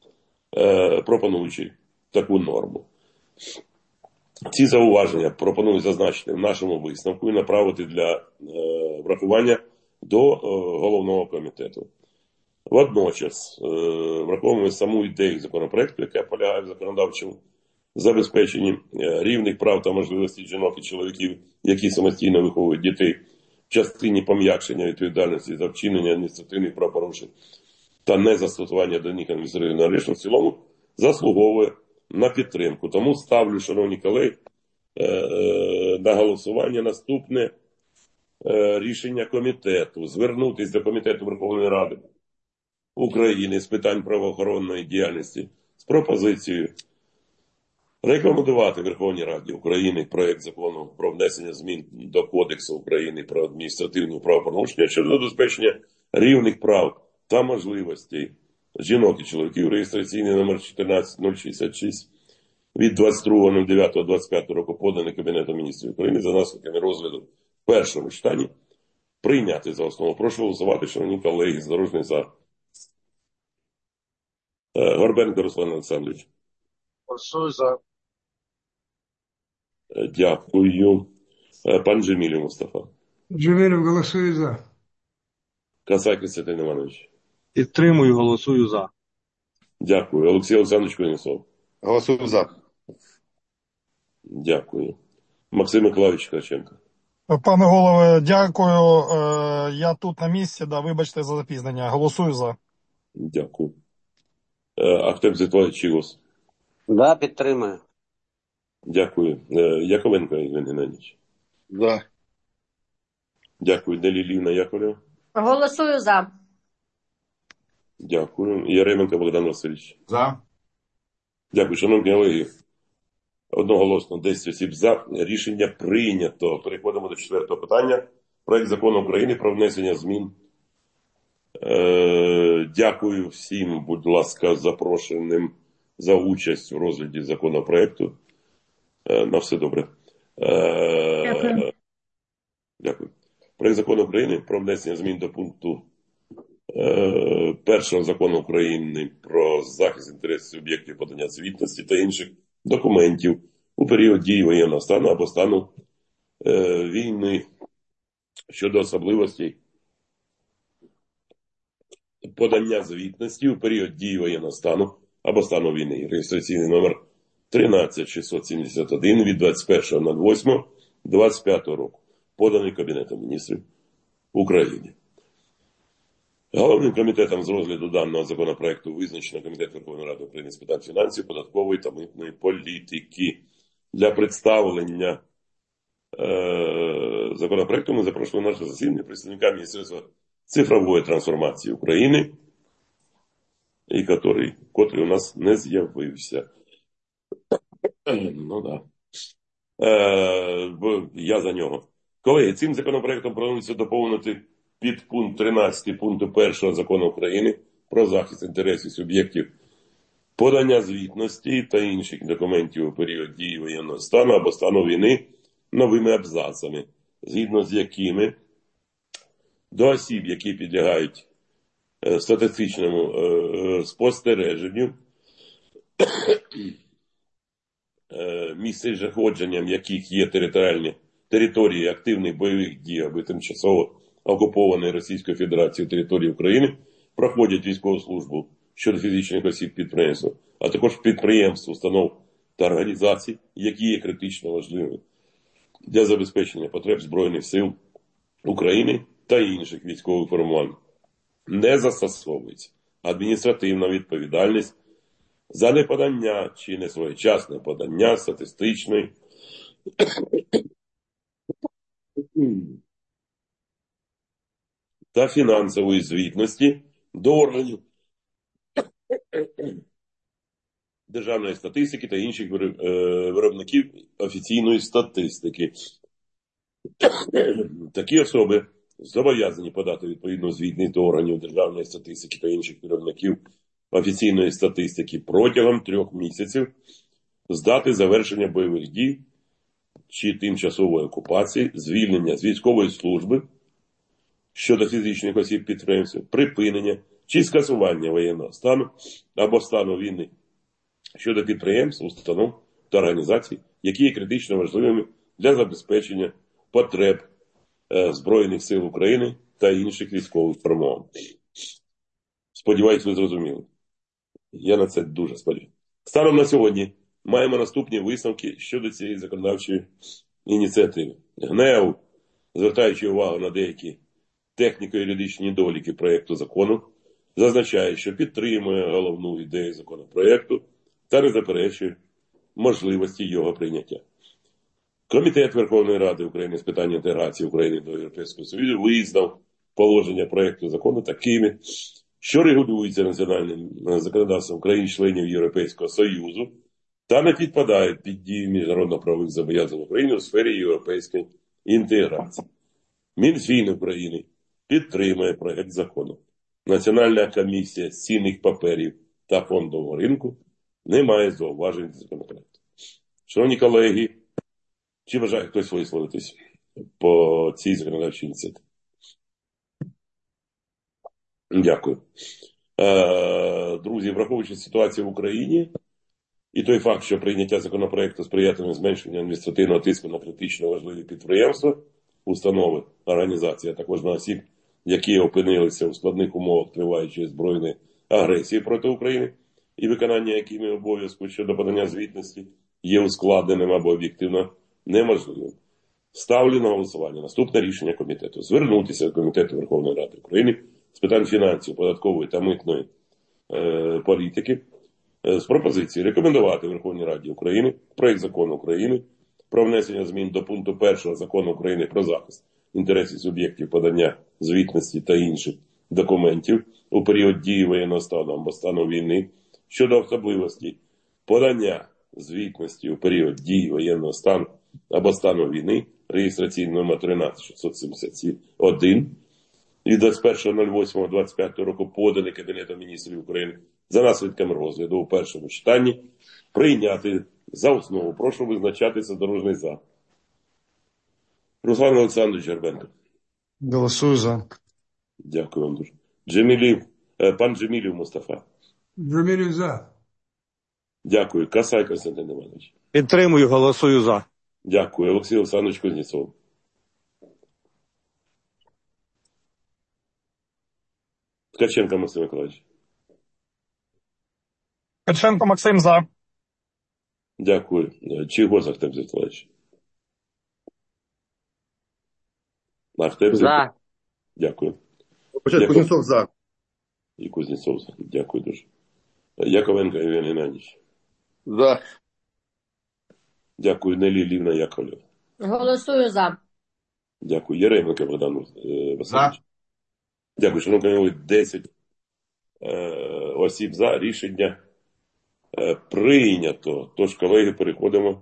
пропонуючи таку норму. Ці зауваження пропоную зазначити в нашому висновку і направити для врахування до головного комітету. Водночас враховуємо саму ідею законопроекту, яка полягає в законодавчому забезпеченні рівних прав та можливостей жінок і чоловіків, які самостійно виховують дітей, в частині пом'якшення відповідальності за вчинення адміністративних правопорушень та незастосування до них адміністративного арешту, в цілому заслуговує на підтримку. Тому ставлю, шановні колеги, на голосування наступне рішення комітету: звернутися до Комітету Верховної Ради України з питань правоохоронної діяльності з пропозицією рекомендувати Верховній Раді України проект закону про внесення змін до Кодексу України про адміністративні правопорушення щодо забезпечення рівних прав та можливостей жінок і чоловіків, реєстраційний номер 14066 від 22.09.25 року, поданий Кабінетом Міністрів України, за наслідками розгляду в першому читанні, прийняти за основу. Прошу голосувати, шановні колеги. Здорожний за. Горбенко Руслан Олександрович. Голосую за. Дякую. Пан Джемілів Мустафа. Джемілів, голосую за. Касай Костянтин Іванович. Підтримую, голосую за. Дякую. Олексій Олександрович Кузнєцов. Голосую за. Дякую. Максим Миколаївич Ткаченко. Пане голове, дякую. Я тут на місці, вибачте за запізнення. Голосую за. Дякую. Ахтем Зітвович Чігос. Да, підтримую. Дякую. Яковенко Євген Геннадійович. За. Дякую. Делілівна Яковлєва. Голосую за. Дякую. Яременко Богдан Васильович. За. Дякую, шановні колеги. Одноголосно 10 осіб за. Рішення прийнято. Переходимо до 4-го питання. Проект закону України про внесення змін. Дякую всім, будь ласка, запрошеним за участь в розгляді законопроекту. На все добре. Дякую. Дякую. Проект закону України про внесення змін до пункту першого закону України про захист інтересів суб'єктів подання звітності та інших документів у період дії воєнного стану або стану війни щодо особливостей подання звітності у період дії воєнного стану або стану війни. Реєстраційний номер 13671 від 21.08.25 року. Поданий Кабінетом міністрів України. Головним комітетом з розгляду даного законопроекту визначено Комітет Верховної Ради України з питань фінансів, податкової та митної політики. Для представлення законопроекту ми запрошуємо наше засідання представника Міністерства цифрової трансформації України, і котрий у нас не з'явився. Ну да. Я за нього. Колеги, цим законопроектом планується доповнити підпункт 13 пункту 1 Закону України про захист інтересів суб'єктів подання звітності та інших документів у період дії воєнного стану або стану війни новими абзацами, згідно з якими до осіб, які підлягають статистичному спостереженню, місце знаходженням яких є території активних бойових дій або тимчасово окупованої Російською Федерацією території України, проходять військову службу щодо фізичних осіб підприємства, а також підприємств, установ та організацій, які є критично важливими для забезпечення потреб Збройних сил України та інших військових формувань. Не застосовується адміністративна відповідальність за неподання чи несвоєчасне подання статистичної та фінансової звітності до органів державної статистики та інших виробників офіційної статистики. Такі особи зобов'язані подати відповідну звітність до органів державної статистики та інших виробників офіційної статистики протягом 3 місяців з дати завершення бойових дій чи тимчасової окупації, звільнення з військової служби щодо фізичних осіб підприємців, припинення чи скасування воєнного стану або стану війни щодо підприємств, установ та організацій, які є критично важливими для забезпечення потреб Збройних сил України та інших військових формувань. Сподіваюсь, ви зрозуміли. Я на це дуже сподіваюся. Станом на сьогодні маємо наступні висновки щодо цієї законодавчої ініціативи. ГНЕУ, звертаючи увагу на деякі техніко-юридичні недоліки проєкту закону, зазначає, що підтримує головну ідею законопроєкту та не заперечує можливості його прийняття. Комітет Верховної Ради України з питань інтеграції України до Європейського Союзу визнав положення проєкту закону такими, що регулюються національним законодавством країн-членів Європейського Союзу та не підпадають під дію міжнародно-правових зобов'язань України у сфері європейської інтеграції. Мінфін України підтримує проєкт закону. Національна комісія з цінних паперів та фондового ринку не має зауважень до законопроекту. Шановні колеги, чи бажає хтось висловитись по цій законодавчій ініціативі? Дякую. Друзі, враховуючи ситуацію в Україні і той факт, що прийняття законопроекту сприятиме зменшенню адміністративного тиску на критично важливі підприємства, установи, організації, а також на осіб, які опинилися у складних умовах триваючої збройної агресії проти України і виконання якими обов'язку щодо подання звітності є ускладненим або об'єктивно неможливим. Ставлю на голосування наступне рішення комітету. Звернутися до Комітету Верховної Ради України з питань фінансів, податкової та митної політики з пропозицією рекомендувати Верховній Раді України проєкт закону України про внесення змін до пункту 1 Закону України про захист інтересів суб'єктів подання звітності та інших документів у період дії воєнного стану або стану війни щодо особливостей подання звітності у період дії воєнного стану або стану війни, реєстраційний номер 13671 від 21.08.25 року, поданий Кабінетом міністрів України, за наслідками розгляду у першому читанні прийняти за основу. Прошу визначатися дорожній знак. Руслан Олександрович Горбенко. Голосую за. Дякую вам дуже. Пан Джемілів Мустафа. Джамілів за. Дякую. Касай Костянтин Іванович. Підтримую, голосую за. Дякую. Олексій Олександрович Кузнєцов. Ткаченко Максим Миколаївич. Ткаченко Максим за. Дякую. Чийгоз Ахтем Миколаївич. Ахтем За. Дякую. Кузнєцов за. І Кузнєцов за. Дякую дуже. Яковенко Євген Геннадійович. За. Дякую. Нелі Лівна Яковлєва. Голосую за. Дякую. Яременко Богдан Васильович. За. Дякую. Шановні колеги, 10 осіб за. Рішення прийнято. Тож, колеги, переходимо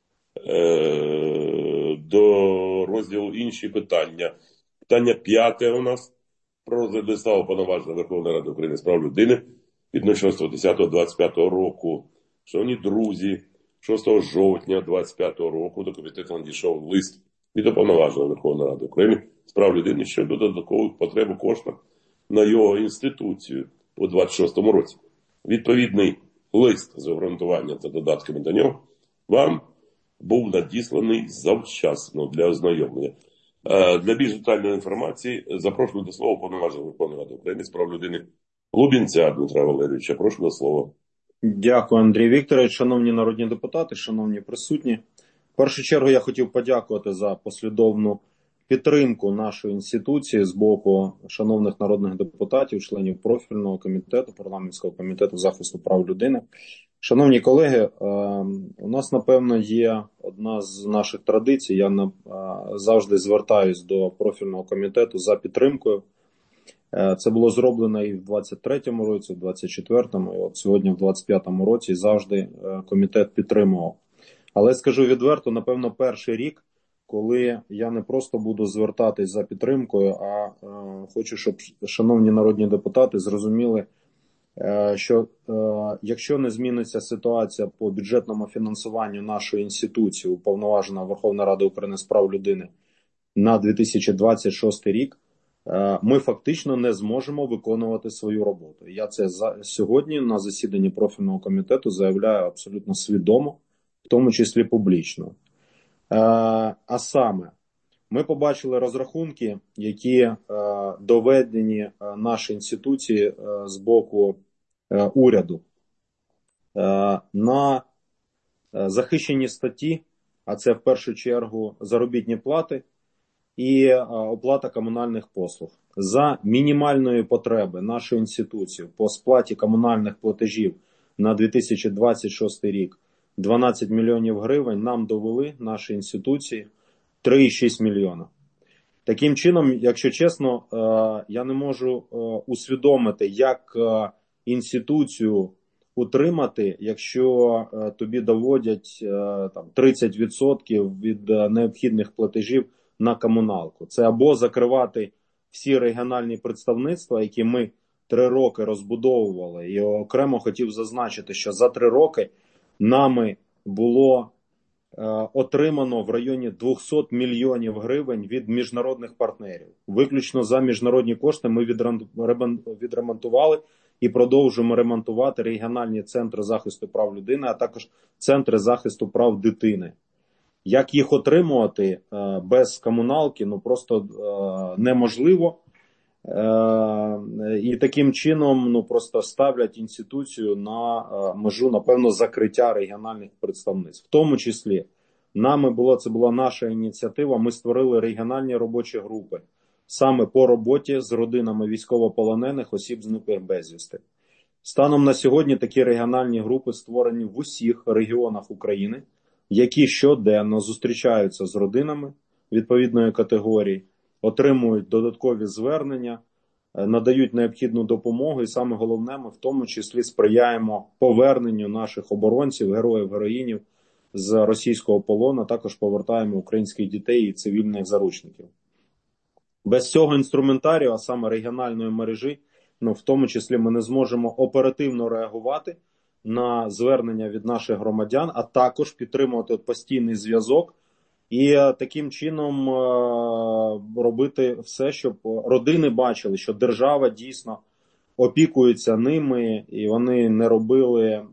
до розділу інші питання. Питання 5 у нас про розгляд листа уповноваженого Верховної Ради України з прав людини від 06.10.25 року. Шановні друзі, 6 жовтня 2025 року до комітету надійшов лист від уповноваженого Верховної Ради України з прав людини щодо додаткових потреб у коштах на його інституцію у 2026 році. Відповідний лист з обґрунтуванням та додатками до нього вам був надісланий завчасно для ознайомлення. Для більш детальної інформації запрошую до слова уповноваженого Верховної Ради України з прав людини Лубінця Дмитра Валерійовича. Прошу до слова. Дякую, Андрій Вікторович. Шановні народні депутати, шановні присутні. В першу чергу я хотів подякувати за послідовну підтримку нашої інституції з боку шановних народних депутатів, членів профільного комітету, парламентського комітету захисту прав людини. Шановні колеги, у нас, напевно, є одна з наших традицій. Я завжди звертаюсь до профільного комітету за підтримкою. Це було зроблено і в 23-му році, в 24-му, і от сьогодні в 25-му році завжди комітет підтримував. Але скажу відверто, напевно, перший рік, коли я не просто буду звертатись за підтримкою, а хочу, щоб шановні народні депутати зрозуміли, що якщо не зміниться ситуація по бюджетному фінансуванню нашої інституції, уповноважена Верховна Рада України з прав людини на 2026 рік, ми фактично не зможемо виконувати свою роботу. Я це сьогодні на засіданні профільного комітету заявляю абсолютно свідомо, в тому числі публічно. А саме, ми побачили розрахунки, які доведені нашій інституції з боку уряду на захищені статті, а це в першу чергу заробітні плати і оплата комунальних послуг. За мінімальної потреби нашої інституції по сплаті комунальних платежів на 2026 рік 12 мільйонів гривень нам довели наші інституції 3,6 мільйона. Таким чином, якщо чесно, я не можу усвідомити, як інституцію утримати, якщо тобі доводять 30% від необхідних платежів на комуналку. Це або закривати всі регіональні представництва, які ми 3 роки розбудовували. І окремо хотів зазначити, що за 3 роки нами було отримано в районі 200 мільйонів гривень від міжнародних партнерів. Виключно за міжнародні кошти ми відремонтували і продовжуємо ремонтувати регіональні центри захисту прав людини, а також центри захисту прав дитини. Як їх отримувати без комуналки, просто неможливо. І таким чином просто ставлять інституцію на межу, напевно, закриття регіональних представництв. В тому числі це була наша ініціатива, ми створили регіональні робочі групи саме по роботі з родинами військовополонених осіб, зниклих безвісти. Станом на сьогодні такі регіональні групи створені в усіх регіонах України, які щоденно зустрічаються з родинами відповідної категорії, отримують додаткові звернення, надають необхідну допомогу і саме головне, ми в тому числі сприяємо поверненню наших оборонців, героїв, героїнів з російського полону, також повертаємо українських дітей і цивільних заручників. Без цього інструментарію, а саме регіональної мережі, в тому числі ми не зможемо оперативно реагувати на звернення від наших громадян, а також підтримувати постійний зв'язок І таким чином робити все, щоб родини бачили, що держава дійсно опікується ними, і вони не робили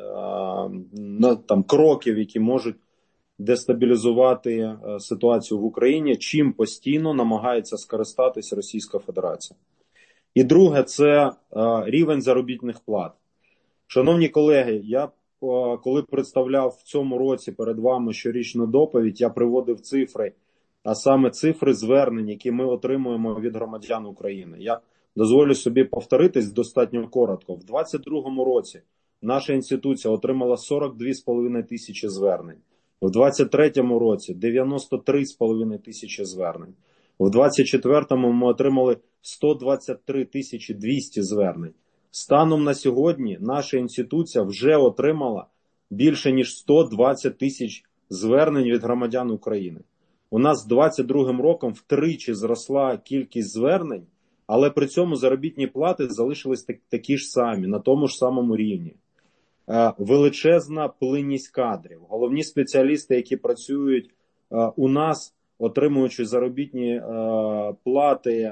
там кроків, які можуть дестабілізувати ситуацію в Україні, чим постійно намагається скористатися Російська Федерація. І друге, це рівень заробітних плат. Шановні колеги, я коли представляв в цьому році перед вами щорічну доповідь, я приводив цифри, а саме цифри звернень, які ми отримуємо від громадян України. Я дозволю собі повторитись достатньо коротко. В 2022 році наша інституція отримала 42,5 тисячі звернень. В 2023 році 93,5 тисячі звернень. В 2024 ми отримали 123 тисячі 200 звернень. Станом на сьогодні наша інституція вже отримала більше ніж 120 тисяч звернень від громадян України. У нас з 2022 роком втричі зросла кількість звернень, але при цьому заробітні плати залишились такі ж самі, на тому ж самому рівні. Величезна плинність кадрів. Головні спеціалісти, які працюють у нас, отримуючи заробітні плати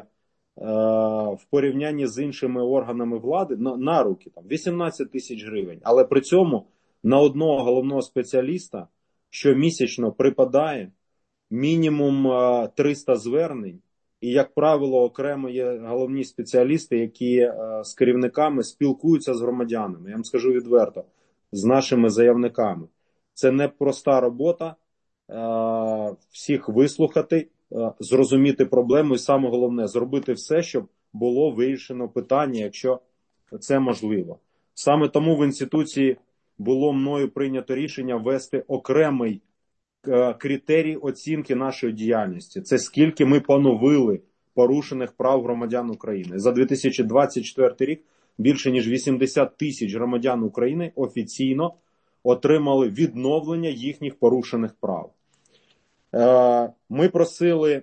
в порівнянні з іншими органами влади, на руки, там 18 тисяч гривень. Але при цьому на одного головного спеціаліста щомісячно припадає мінімум 300 звернень. І, як правило, окремо є головні спеціалісти, які з керівниками спілкуються з громадянами. Я вам скажу відверто, з нашими заявниками. Це не проста робота, всіх вислухати, зрозуміти проблему і, саме головне, зробити все, щоб було вирішено питання, якщо це можливо. Саме тому в інституції було мною прийнято рішення ввести окремий критерій оцінки нашої діяльності. Це скільки ми поновили порушених прав громадян України. За 2024 рік більше ніж 80 тисяч громадян України офіційно отримали відновлення їхніх порушених прав. Ми просили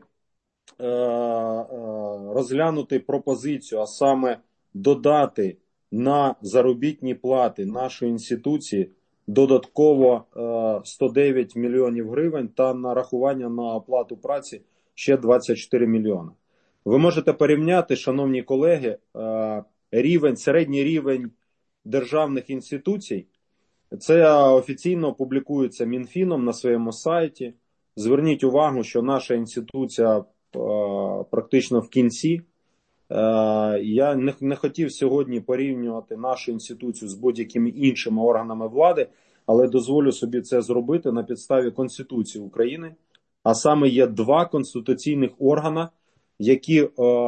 розглянути пропозицію, а саме додати на заробітні плати нашої інституції додатково 109 мільйонів гривень та нарахування на оплату праці ще 24 мільйони. Ви можете порівняти, шановні колеги, середній рівень державних інституцій. Це офіційно публікується Мінфіном на своєму сайті. Зверніть увагу, що наша інституція практично в кінці. Я не хотів сьогодні порівнювати нашу інституцію з будь-якими іншими органами влади, але дозволю собі це зробити на підставі Конституції України. А саме є два конституційних органи, які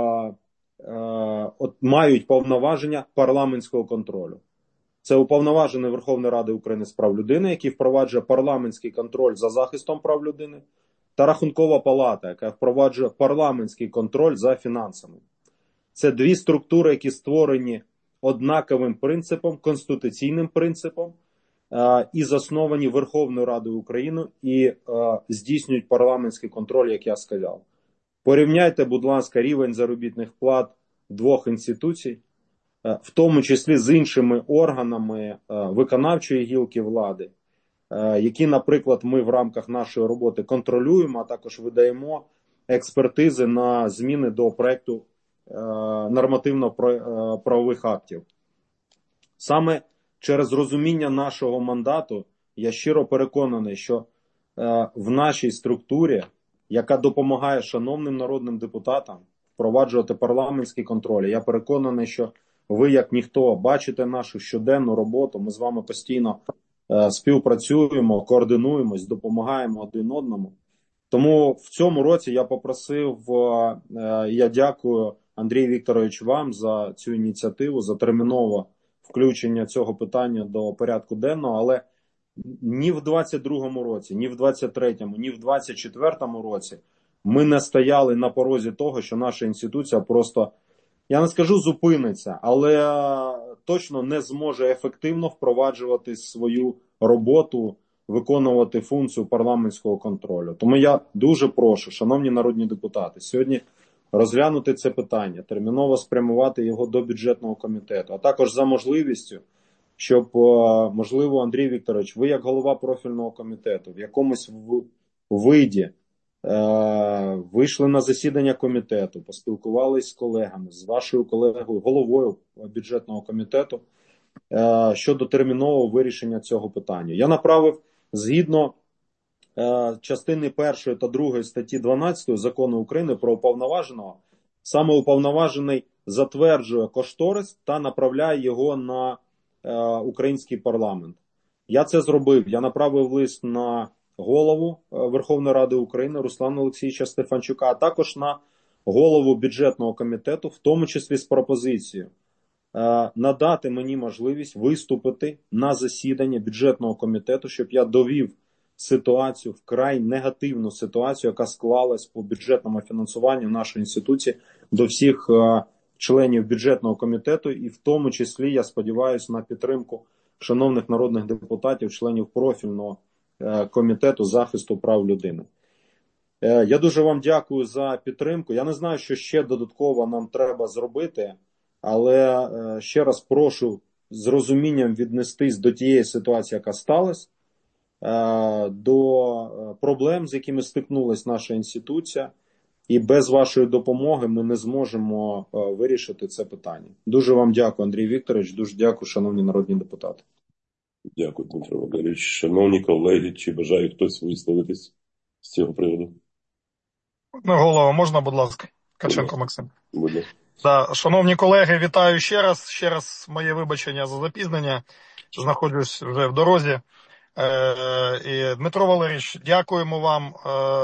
мають повноваження парламентського контролю. Це Уповноважений Верховної Ради України з прав людини, який впроваджує парламентський контроль за захистом прав людини, та Рахункова палата, яка впроваджує парламентський контроль за фінансами. Це дві структури, які створені однаковим принципом, конституційним принципом, і засновані Верховною Радою України і здійснюють парламентський контроль, як я сказав. Порівняйте, будь ласка, рівень заробітних плат двох інституцій, в тому числі з іншими органами виконавчої гілки влади, які, наприклад, ми в рамках нашої роботи контролюємо, а також видаємо експертизи на зміни до проекту нормативно-правових актів. Саме через розуміння нашого мандату я щиро переконаний, що в нашій структурі, яка допомагає шановним народним депутатам впроваджувати парламентський контроль, я переконаний, що ви, як ніхто, бачите нашу щоденну роботу, ми з вами постійно співпрацюємо, координуємось, допомагаємо один одному. Тому в цьому році я попросив, я дякую, Андрій Вікторович, вам за цю ініціативу, за термінове включення цього питання до порядку денного, але ні в 2022 році, ні в 2023, ні в 2024 році ми не стояли на порозі того, що наша інституція просто, я не скажу зупиниться, але точно не зможе ефективно впроваджувати свою роботу, виконувати функцію парламентського контролю. Тому я дуже прошу, шановні народні депутати, сьогодні розглянути це питання, терміново спрямувати його до бюджетного комітету, а також за можливістю, щоб, можливо, Андрій Вікторович, ви як голова профільного комітету в якомусь виді. Вийшли на засідання комітету, поспілкувалися з колегами, з вашою колегою, головою бюджетного комітету щодо термінового вирішення цього питання. Я направив згідно частини 1 та 2 статті 12 Закону України про уповноваженого, саме уповноважений затверджує кошторис та направляє його на український парламент. Я це зробив. Я направив лист на голову Верховної Ради України Руслана Олексійовича Стефанчука, а також на голову бюджетного комітету, в тому числі з пропозицією надати мені можливість виступити на засідання бюджетного комітету, щоб я довів ситуацію, вкрай негативну ситуацію, яка склалась по бюджетному фінансуванню нашої інституції до всіх членів бюджетного комітету, і в тому числі, я сподіваюся, на підтримку шановних народних депутатів, членів профільного комітету захисту прав людини. Я дуже вам дякую за підтримку. Я не знаю, що ще додатково нам треба зробити, але ще раз прошу з розумінням віднестись до тієї ситуації, яка сталася, до проблем, з якими стикнулася наша інституція, і без вашої допомоги ми не зможемо вирішити це питання. Дуже вам дякую, Андрій Вікторович, дуже дякую, шановні народні депутати. Дякую, Дмитро Валерійович. Шановні колеги, чи бажає хтось висловитись з цього приводу? Голово, можна, будь ласка? Каченко Максим. Будь ласка. Да, шановні колеги, вітаю ще раз. Ще раз моє вибачення за запізнення. Знаходжусь вже в дорозі. І Дмитро Валерійович, дякуємо вам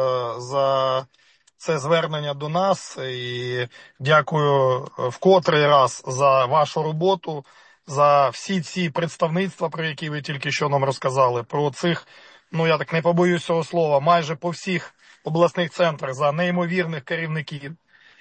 за це звернення до нас. І дякую в котрий раз за вашу роботу, за всі ці представництва, про які ви тільки що нам розказали. Про цих, я так не побоюсь цього слова, майже по всіх обласних центрах, за неймовірних керівників.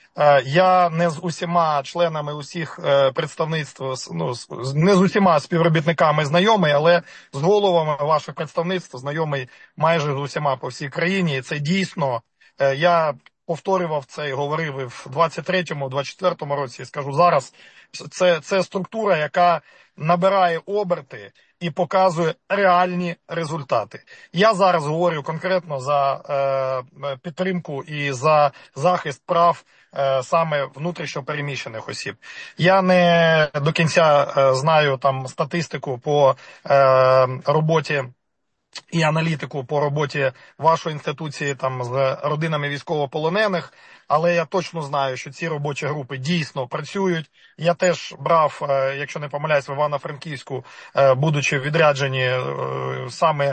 Я не з усіма членами усіх представництв, не з усіма співробітниками знайомий, але з головами ваших представництв знайомий майже з усіма по всій країні. І це дійсно, я повторював це і говорив і в 23-му, 24-му році, і скажу зараз, це структура, яка набирає оберти і показує реальні результати. Я зараз говорю конкретно за підтримку і за захист прав саме внутрішньо переміщених осіб. Я не до кінця знаю там статистику по роботі і аналітику по роботі вашої інституції там з родинами військовополонених, але я точно знаю, що ці робочі групи дійсно працюють. Я теж брав, якщо не помиляюсь, в Івано-Франківську, будучи в відрядженні, саме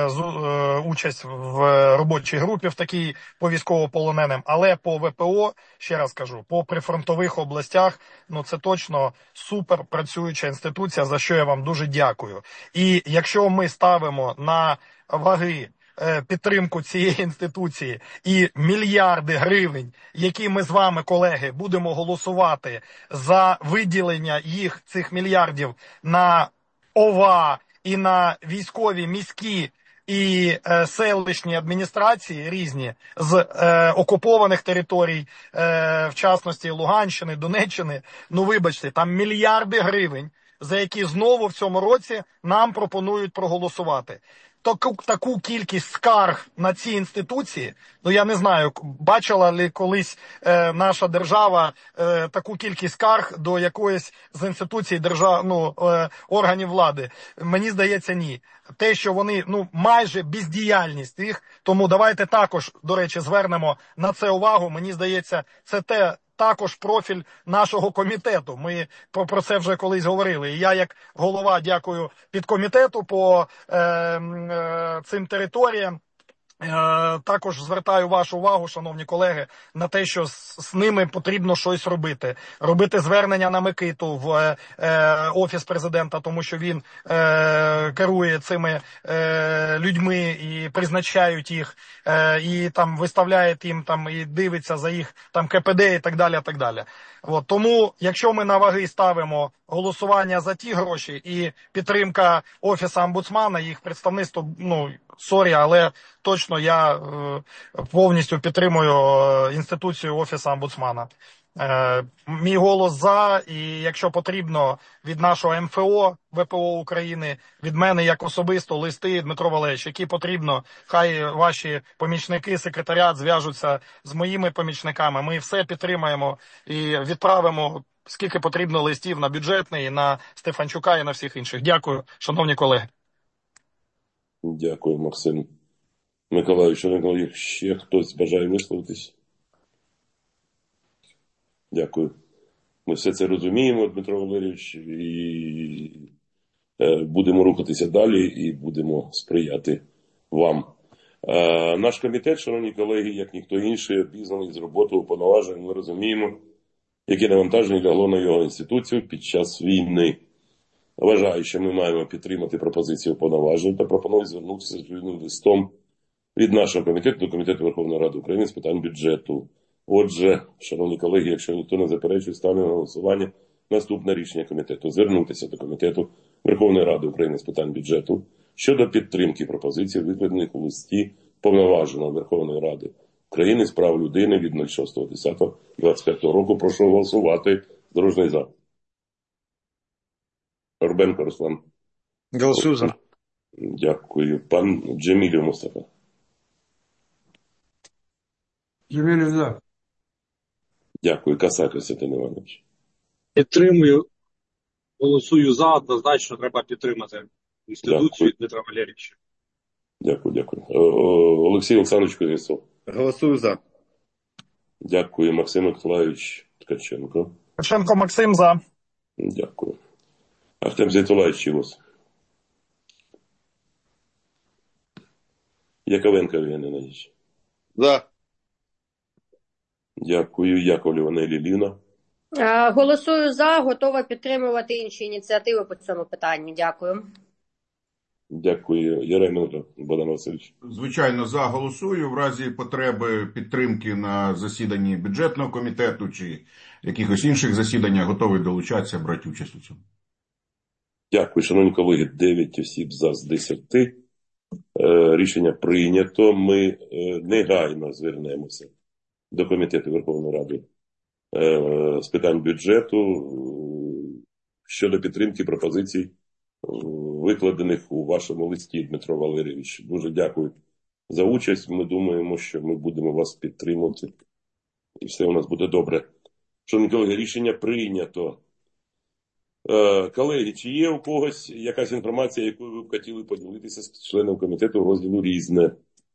участь в робочій групі в такій по військовополоненим, але по ВПО, ще раз кажу, по прифронтових областях, це точно супер працююча інституція, за що я вам дуже дякую. І якщо ми ставимо на ваги підтримку цієї інституції і мільярди гривень, які ми з вами, колеги, будемо голосувати за виділення їх, цих мільярдів, на ОВА і на військові міські і селищні адміністрації різні з окупованих територій, в частності Луганщини, Донеччини, вибачте, там мільярди гривень, за які знову в цьому році нам пропонують проголосувати. Таку кількість скарг на ці інституції, я не знаю, бачила ли колись наша держава таку кількість скарг до якоїсь з інституцій органів влади. Мені здається, ні. Те, що вони, майже бездіяльність їх, тому давайте також, до речі, звернемо на це увагу. Мені здається, це також профіль нашого комітету. Ми про це вже колись говорили. І я, як голова, дякую підкомітету по цим територіям. Також звертаю вашу увагу, шановні колеги, на те, що з ними потрібно щось робити. Робити звернення на Микиту в Офіс президента, тому що він керує цими людьми і призначають їх, і там виставляє їм там і дивиться за їх там КПД і так далі, так далі. Тому, якщо ми на ваги ставимо голосування за ті гроші і підтримка Офісу омбудсмана, їх представництво, сорі, але точно я повністю підтримую інституцію Офісу омбудсмана. Мій голос за, і якщо потрібно від нашого МФО, ВПО України, від мене як особисто листи, Дмитро Валерійович, які потрібно, хай ваші помічники, секретаріат зв'яжуться з моїми помічниками. Ми все підтримаємо і відправимо, скільки потрібно листів на бюджетний, на Стефанчука і на всіх інших. Дякую, шановні колеги. Дякую, Максим Миколайович. Шановні, ще хтось бажає висловитись? Дякую. Ми все це розуміємо, Дмитро Валерійович, і будемо рухатися далі і будемо сприяти вам. Наш комітет, шановні колеги, як ніхто інший, обізнаний з роботою уповноважень. Ми розуміємо, яке навантаження лягло на його інституцію під час війни. Вважаю, що ми маємо підтримати пропозицію уповноважень та пропоную звернутися з відповідним листом від нашого комітету до Комітету Верховної Ради України з питань бюджету. Отже, шановні колеги, якщо ніхто не заперечує, ставлю на голосування наступне рішення комітету. Звернутися до Комітету Верховної Ради України з питань бюджету щодо підтримки пропозицій, викладених у листі повноваженого Верховної Ради України з прав людини від 06.10.25 року. Прошу голосувати. Дорожній зал. Орбенко Руслан. Голосую за. Дякую. Пан Джемілів Мустафа. Джемілів за. Дякую. Касак Костянтин Іванович. Підтримую. Голосую за. Однозначно треба підтримати інституцію Дмитра Валерійовича. Дякую. Олексій Олександрович Кузнєцов. Голосую за. Дякую. Максим Миколайович Ткаченко. Ткаченко Максим за. Дякую. Ахтем Зейтулаєвич Чігос. Яковенко Євген Геннадійович. За. Дякую. Яковлєва Нелі Лівна. Голосую за, готова підтримувати інші ініціативи по цьому питанню. Дякую. Дякую. Яременко Богдан Васильович. Звичайно, за голосую. В разі потреби підтримки на засіданні бюджетного комітету чи якихось інших засіданнях готовий долучатися, брати участь у цьому. Дякую, шановні колеги. 9 осіб за з 10. Рішення прийнято. Ми негайно звернемося до Комітету Верховної Ради з питань бюджету щодо підтримки пропозицій, викладених у вашому листі, Дмитро Валерійович. Дуже дякую за участь. Ми думаємо, що ми будемо вас підтримувати. І все у нас буде добре. Шановні колеги, рішення прийнято. Колеги, чи є у когось якась інформація, якою ви б хотіли поділитися з членом комітету розділу «Різне»?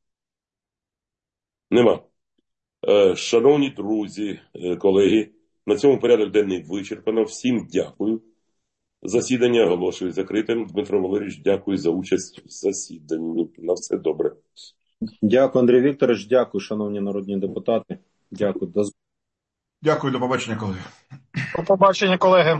Нема. Шановні друзі, колеги, на цьому порядок денний вичерпано. Всім дякую. Засідання оголошую закритим. Дмитро Валерійович, дякую за участь в засіданні. На все добре. Дякую, Андрій Вікторович. Дякую, шановні народні депутати. Дякую. Дякую, до побачення, колеги. До побачення, колеги.